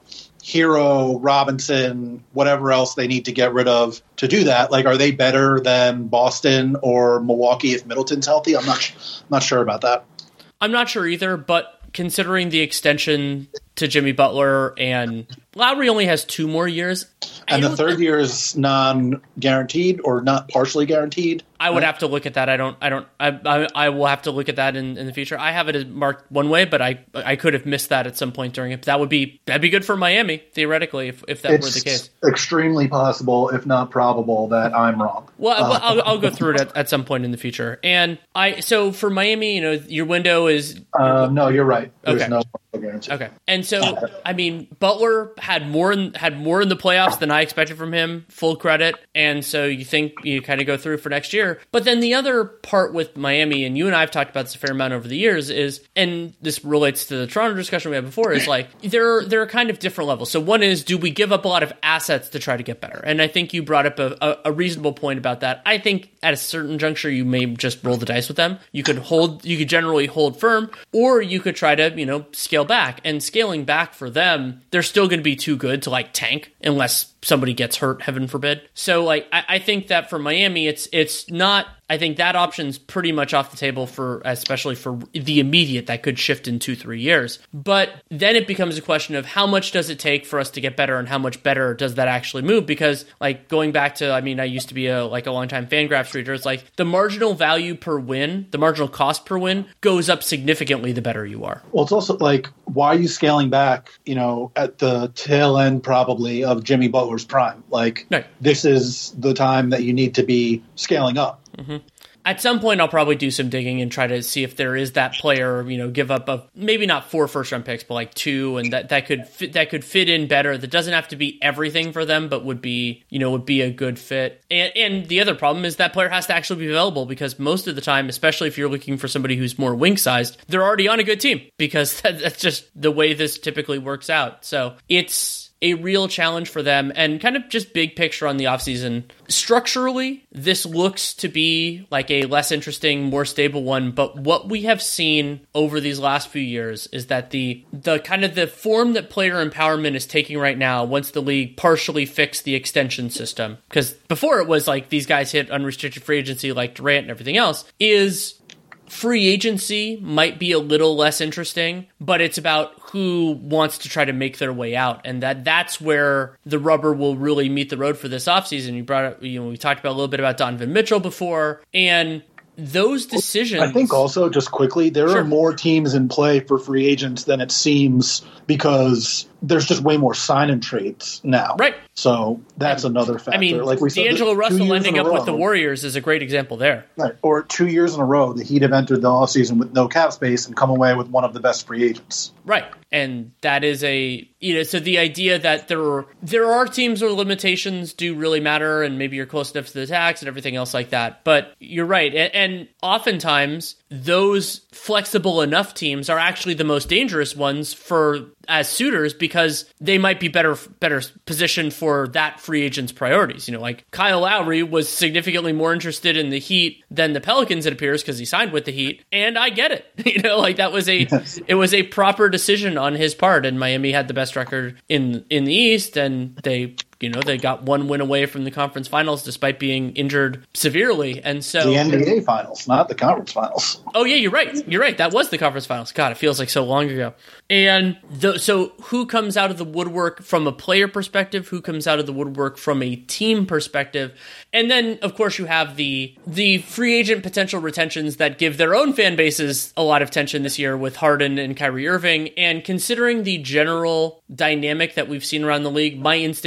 Hero, Robinson, whatever else they need to get rid of to do that, like are they better than Boston or Milwaukee if Middleton's healthy? I'm not not sure about that. I'm not sure either, but considering the extension to Jimmy Butler and Lowry only has two more years. And the third year is non-guaranteed or not partially guaranteed. I would have to look at that. I don't. I don't. I. I, I will have to look at that in, in the future. I have it as marked one way, but I. I could have missed that at some point during it. That would be. That'd be good for Miami theoretically, if if that it's were the case. Extremely possible, if not probable, that I'm wrong. Well, uh, I'll, I'll go through it at, at some point in the future. And I. So for Miami, you know, your window is. Uh, no, you're right. There's okay. no guarantee. Okay. And so, I mean, Butler had more in, had more in the playoffs than I expected from him. Full credit. And so you think you kind of go through for next year. But then the other part with Miami, and you and I have talked about this a fair amount over the years, is, and this relates to the Toronto discussion we had before, is like there there are kind of different levels. So one is, do we give up a lot of assets to try to get better? And I think you brought up a, a, a reasonable point about that. I think at a certain juncture, you may just roll the dice with them. You could hold, you could generally hold firm, or you could try to, you know, scale back. And scaling back for them, they're still going to be too good to like tank unless somebody gets hurt, heaven forbid. So like I, I think that for Miami, it's it's not. I think that option's pretty much off the table for, especially for the immediate, that could shift in two, three years. But then it becomes a question of how much does it take for us to get better, and how much better does that actually move? Because like going back to, I mean, I used to be a like a longtime Fangraphs reader. It's like the marginal value per win, the marginal cost per win goes up significantly the better you are. Well, it's also like, why are you scaling back, you know, at the tail end probably of Jimmy Butler's prime? Like, right. This is the time that you need to be scaling up. Mm-hmm. At some point, I'll probably do some digging and try to see if there is that player, you know, give up a, maybe not four first round picks, but like two, and that, that could fit, that could fit in better. That doesn't have to be everything for them, but would be, you know, would be a good fit. And, and the other problem is that player has to actually be available, because most of the time, especially if you're looking for somebody who's more wing sized, they're already on a good team, because that, that's just the way this typically works out. So it's a real challenge for them. And kind of just big picture on the offseason, structurally, this looks to be like a less interesting, more stable one. But what we have seen over these last few years is that the the kind of the form that player empowerment is taking right now, once the league partially fixed the extension system, because before it was like these guys hit unrestricted free agency like Durant and everything else, is free agency might be a little less interesting, but it's about who wants to try to make their way out. And that that's where the rubber will really meet the road for this offseason. You brought up, you know, we talked about a little bit about Donovan Mitchell before, and those decisions. I think also, just quickly, there Sure. are more teams in play for free agents than it seems, because there's just way more sign-in trades now. Right. So that's And, another factor. I mean, like we said, D'Angelo two Russell years ending in a up with the row- Warriors is a great example there. Right. Or two years in a row, the Heat have entered the offseason with no cap space and come away with one of the best free agents. Right. And that is a, you know, so the idea that there are, there are teams where limitations do really matter, and maybe you're close enough to the tax and everything else like that. But you're right. And, and oftentimes those flexible enough teams are actually the most dangerous ones for as suitors, because they might be better better positioned for that free agent's priorities. You know, like Kyle Lowry was significantly more interested in the Heat than the Pelicans, it appears, because he signed with the Heat, and I get it. You know, like that was a yes. It was a proper decision on his part, and Miami had the best record in in the East, and they, you know, they got one win away from the conference finals despite being injured severely. And so the N B A finals, not the conference finals. Oh yeah, you're right. You're right. That was the conference finals. God, it feels like so long ago. And the, so who comes out of the woodwork from a player perspective? Who comes out of the woodwork from a team perspective? And then, of course, you have the the free agent potential retentions that give their own fan bases a lot of tension this year with Harden and Kyrie Irving. And considering the general dynamic that we've seen around the league, my instinct would be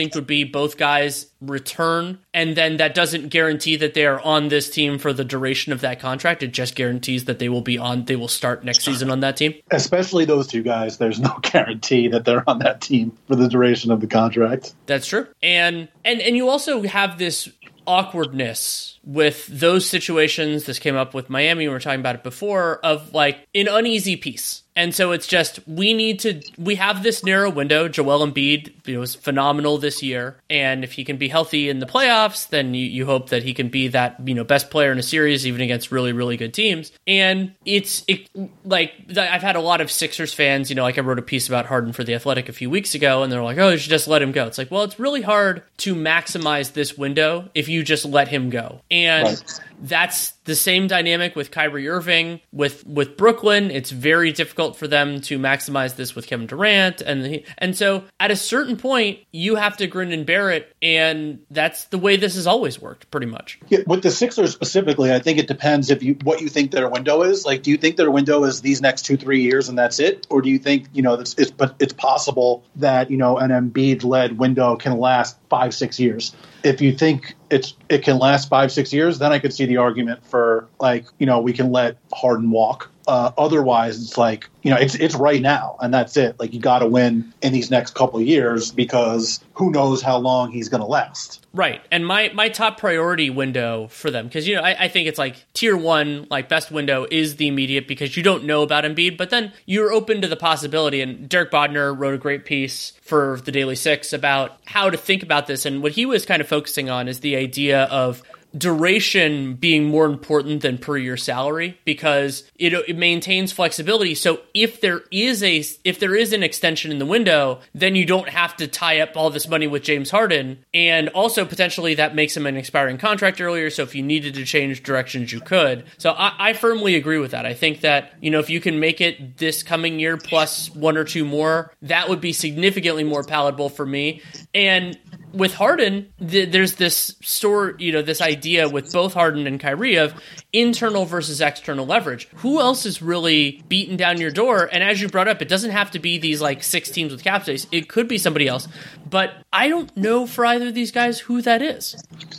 Kyrie, both guys return, and then that doesn't guarantee that they are on this team for the duration of that contract. It just guarantees that they will be on, they will start next season on that team. Especially those two guys, there's no guarantee that they're on that team for the duration of the contract. That's true. And and and you also have this awkwardness with those situations. This came up with Miami, we were talking about it before, of like an uneasy piece. And so it's just, we need to, we have this narrow window. Joel Embiid, you know, was phenomenal this year. And if he can be healthy in the playoffs, then you, you hope that he can be that, you know, best player in a series, even against really, really good teams. And it's it, like, I've had a lot of Sixers fans, you know, like I wrote a piece about Harden for The Athletic a few weeks ago, and they're like, oh, you should just let him go. It's like, well, it's really hard to maximize this window if you just let him go. And right. That's the same dynamic with Kyrie Irving, with with Brooklyn. It's very difficult for them to maximize this with Kevin Durant, and he, and so at a certain point, you have to grin and bear it, and that's the way this has always worked, pretty much. Yeah, with the Sixers specifically, I think it depends if you what you think their window is. Like, do you think their window is these next two three years and that's it, or do you think you know it's it's, but it's possible that you know an Embiid-led window can last five six years? If you think it's it can last five, six years, then I could see the argument for, like, you know, we can let Harden walk. Uh, otherwise, it's like, you know, it's it's right now, and that's it. Like, you got to win in these next couple of years because who knows how long he's going to last. Right. And my, my top priority window for them, because, you know, I, I think it's like tier one, like best window is the immediate, because you don't know about Embiid, but then you're open to the possibility. And Derek Bodner wrote a great piece for the Daily Six about how to think about this. And what he was kind of focusing on is the idea of duration being more important than per year salary, because it, it maintains flexibility. So if there is a if there is an extension in the window, then you don't have to tie up all this money with James Harden, and also potentially that makes him an expiring contract earlier. So if you needed to change directions, you could. So I, I firmly agree with that. I think that, you know, if you can make it this coming year plus one or two more, that would be significantly more palatable for me. And with Harden, th- there's this store, you know, this idea with both Harden and Kyrie of internal versus external leverage. Who else is really beating down your door? And as you brought up, it doesn't have to be these like six teams with cap space. It could be somebody else. But I don't know for either of these guys who that is.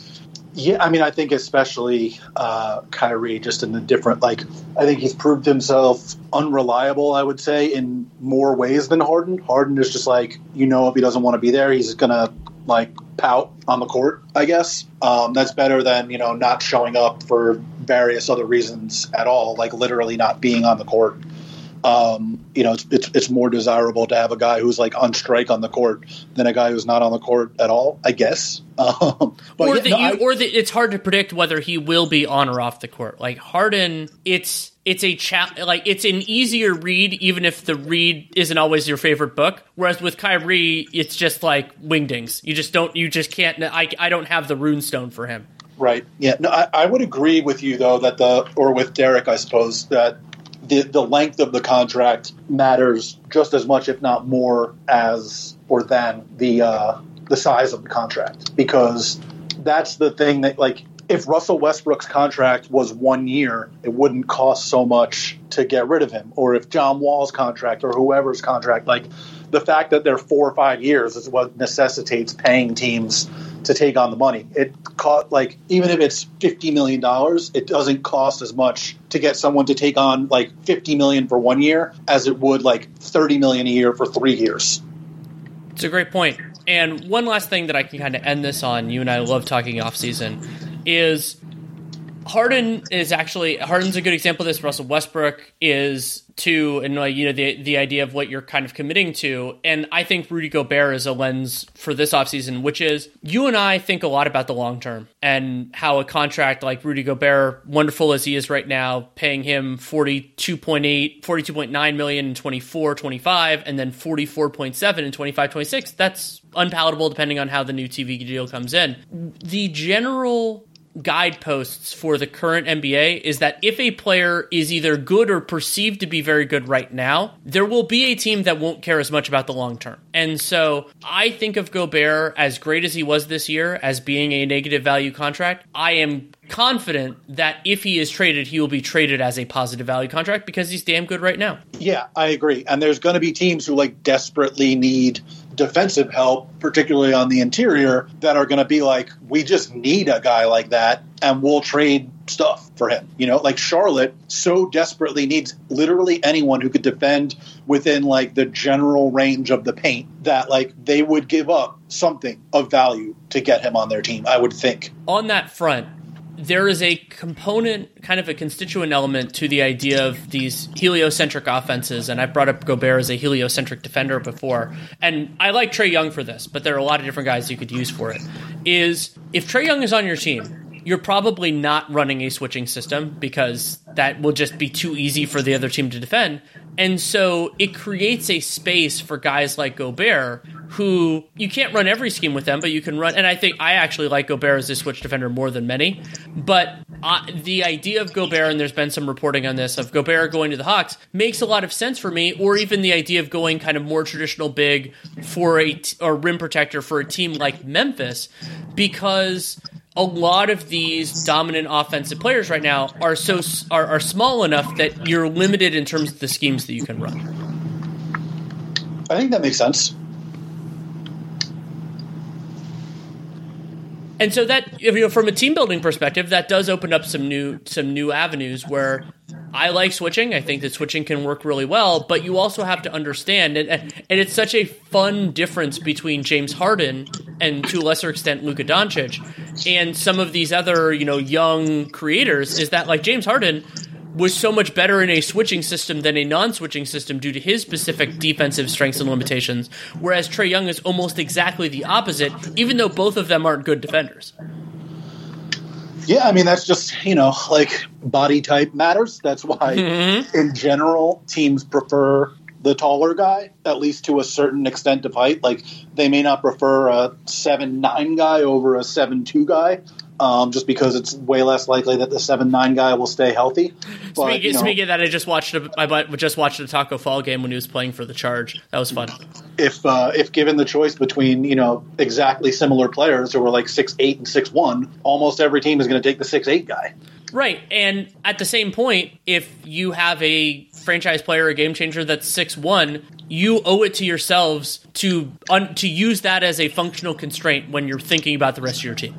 Yeah, I mean, I think especially uh, Kyrie, just in the different, like, I think he's proved himself unreliable, I would say, in more ways than Harden. Harden is just like, you know, if he doesn't want to be there, he's going to, like, pout on the court, I guess. Um, that's better than, you know, not showing up for various other reasons at all, like literally not being on the court. Um, you know, it's, it's it's more desirable to have a guy who's like on strike on the court than a guy who's not on the court at all, I guess. Um, but or yeah, that no, you, I, or that it's hard to predict whether he will be on or off the court. Like Harden, it's it's a cha- like it's an easier read, even if the read isn't always your favorite book. Whereas with Kyrie, it's just like wingdings. You just don't, you just can't. I I don't have the runestone for him. Right. Yeah. No, I, I would agree with you though that the or with Derek, I suppose that. The, the length of the contract matters just as much, if not more, as or than the uh, the size of the contract, because that's the thing that, like, if Russell Westbrook's contract was one year, it wouldn't cost so much to get rid of him. Or if John Wall's contract or whoever's contract, like, the fact that they're four or five years is what necessitates paying teams to take on the money. It cost, like, even if it's fifty million dollars, it doesn't cost as much to get someone to take on like fifty million dollars for one year as it would like thirty million dollars a year for three years. It's a great point. And one last thing that I can kind of end this on, you and I love talking offseason, is Harden is actually, Harden's a good example of this. Russell Westbrook is too, and like, you know, the the idea of what you're kind of committing to. And I think Rudy Gobert is a lens for this offseason, which is you and I think a lot about the long term and how a contract like Rudy Gobert, wonderful as he is right now, paying him forty-two point eight, forty-two point nine million in twenty-four twenty-five, and then forty-four point seven in twenty-five twenty-six. That's unpalatable depending on how the new T V deal comes in. The general guideposts for the current N B A is that if a player is either good or perceived to be very good right now, there will be a team that won't care as much about the long term. And so I think of Gobert, as great as he was this year, as being a negative value contract. I am confident that if he is traded, he will be traded as a positive value contract because he's damn good right now. Yeah, I agree. And there's going to be teams who like desperately need defensive help, particularly on the interior, that are going to be like, we just need a guy like that, and we'll trade stuff for him. You know, like Charlotte so desperately needs literally anyone who could defend within like the general range of the paint that like they would give up something of value to get him on their team, I would think. On that front, there is a component, kind of a constituent element to the idea of these heliocentric offenses, and I've brought up Gobert as a heliocentric defender before, and I like Trae Young for this, but there are a lot of different guys you could use for it, is if Trae Young is on your team, you're probably not running a switching system because that will just be too easy for the other team to defend. And so it creates a space for guys like Gobert who you can't run every scheme with them, but you can run. And I think I actually like Gobert as a switch defender more than many. But uh, the idea of Gobert, and there's been some reporting on this, of Gobert going to the Hawks makes a lot of sense for me, or even the idea of going kind of more traditional big for a t- or rim protector for a team like Memphis, because a lot of these dominant offensive players right now are so are, are small enough that you're limited in terms of the schemes that you can run. I think that makes sense. And so that, you know, from a team building perspective, that does open up some new some new avenues where I like switching. I think that switching can work really well, but you also have to understand, and, and it's such a fun difference between James Harden and, to a lesser extent, Luka Doncic and some of these other, you know, young creators, is that like James Harden was so much better in a switching system than a non-switching system due to his specific defensive strengths and limitations, whereas Trae Young is almost exactly the opposite, even though both of them aren't good defenders. Yeah, I mean, that's just, you know, like body type matters. That's why, mm-hmm. in general, teams prefer the taller guy, at least to a certain extent of height. Like, they may not prefer a seven nine guy over a seven two guy. Um, just because it's way less likely that the seven nine guy will stay healthy. But, speaking, you know, speaking of that, I just watched a, I just watched a Taco Fall game when he was playing for the Charge. That was fun. If uh, if given the choice between, you know, exactly similar players who are like six eight and six one, almost every team is going to take the six eight guy. Right, and at the same point, if you have a franchise player, a game changer that's six one, you owe it to yourselves to un- to use that as a functional constraint when you're thinking about the rest of your team.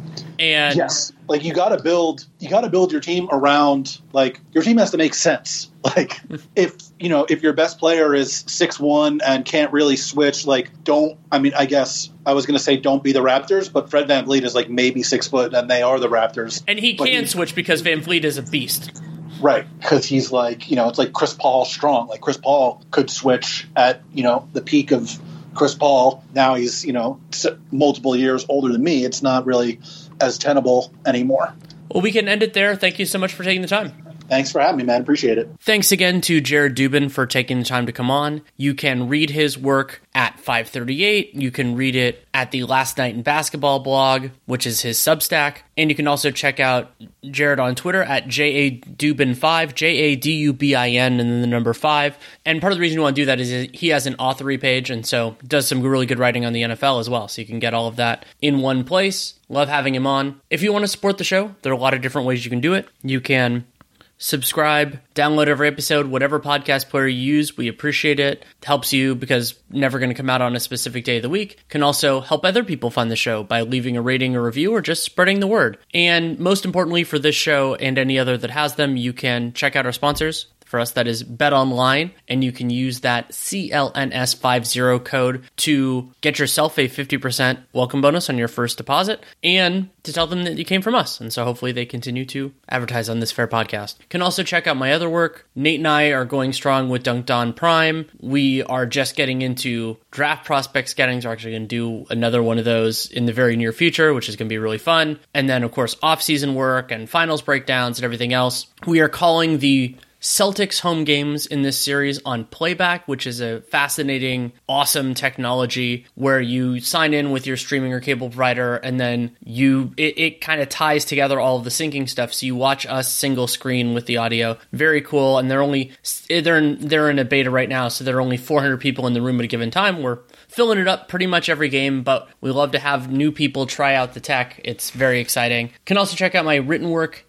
And yes, like you got to build, you got to build your team around, like your team has to make sense. Like if, you know, if your best player is six one and can't really switch, like don't, I mean, I guess I was going to say don't be the Raptors, but Fred VanVleet is like maybe six foot and they are the Raptors. And he can switch because VanVleet is a beast. Right, because he's like, you know, it's like Chris Paul strong. Like Chris Paul could switch at, you know, the peak of Chris Paul. Now he's, you know, multiple years older than me. It's not really as tenable anymore. Well, we can end it there. Thank you so much for taking the time. Thanks for having me, man. Appreciate it. Thanks again to Jared Dubin for taking the time to come on. You can read his work at five thirty-eight. You can read it at the Last Night in Basketball blog, which is his Substack. And you can also check out Jared on Twitter at J A Dubin five, J A D U B I N, and then the number five. And part of the reason you want to do that is he has an authory page, and so does some really good writing on the N F L as well. So you can get all of that in one place. Love having him on. If you want to support the show, there are a lot of different ways you can do it. You can subscribe, download every episode, whatever podcast player you use. We appreciate it. It helps you because never going to come out on a specific day of the week. Can also help other people find the show by leaving a rating or review or just spreading the word. And most importantly for this show and any other that has them, you can check out our sponsors. For us, that is BetOnline, and you can use that C L N S fifty code to get yourself a fifty percent welcome bonus on your first deposit and to tell them that you came from us. And so hopefully they continue to advertise on this fair podcast. You can also check out my other work. Nate and I are going strong with Dunked On Prime. We are just getting into draft prospect scoutings. We're actually going to do another one of those in the very near future, which is going to be really fun. And then, of course, off-season work and finals breakdowns and everything else. We are calling the Celtics home games in this series on playback, which is a fascinating, awesome technology where you sign in with your streaming or cable provider and then you it, it kind of ties together all of the syncing stuff. So you watch us single screen with the audio. Very cool. And they're only they're in, they're in a beta right now, so there are only four hundred people in the room at a given time. We're filling it up pretty much every game, but we love to have new people try out the tech. It's very exciting. Can also check out my written work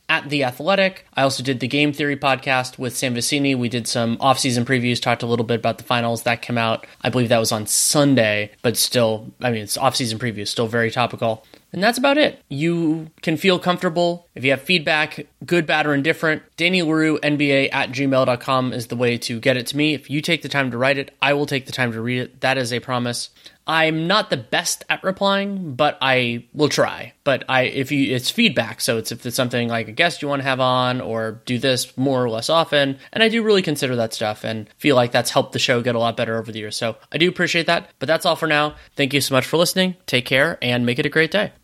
at The Athletic. I also did the Game Theory podcast with Sam Vecini. We did some off-season previews, talked a little bit about the finals. That came out, I believe that was on Sunday, but still, I mean, it's off-season preview, still very topical. And that's about it. You can feel comfortable. If you have feedback, good, bad, or indifferent, Danny Leroux, N B A at gmail dot com is the way to get it to me. If you take the time to write it, I will take the time to read it. That is a promise. I'm not the best at replying, but I will try. But I, if you, it's feedback, so it's if it's something like a guest you want to have on, or do this more or less often, and I do really consider that stuff, and feel like that's helped the show get a lot better over the years. So I do appreciate that. But that's all for now. Thank you so much for listening. Take care, and make it a great day.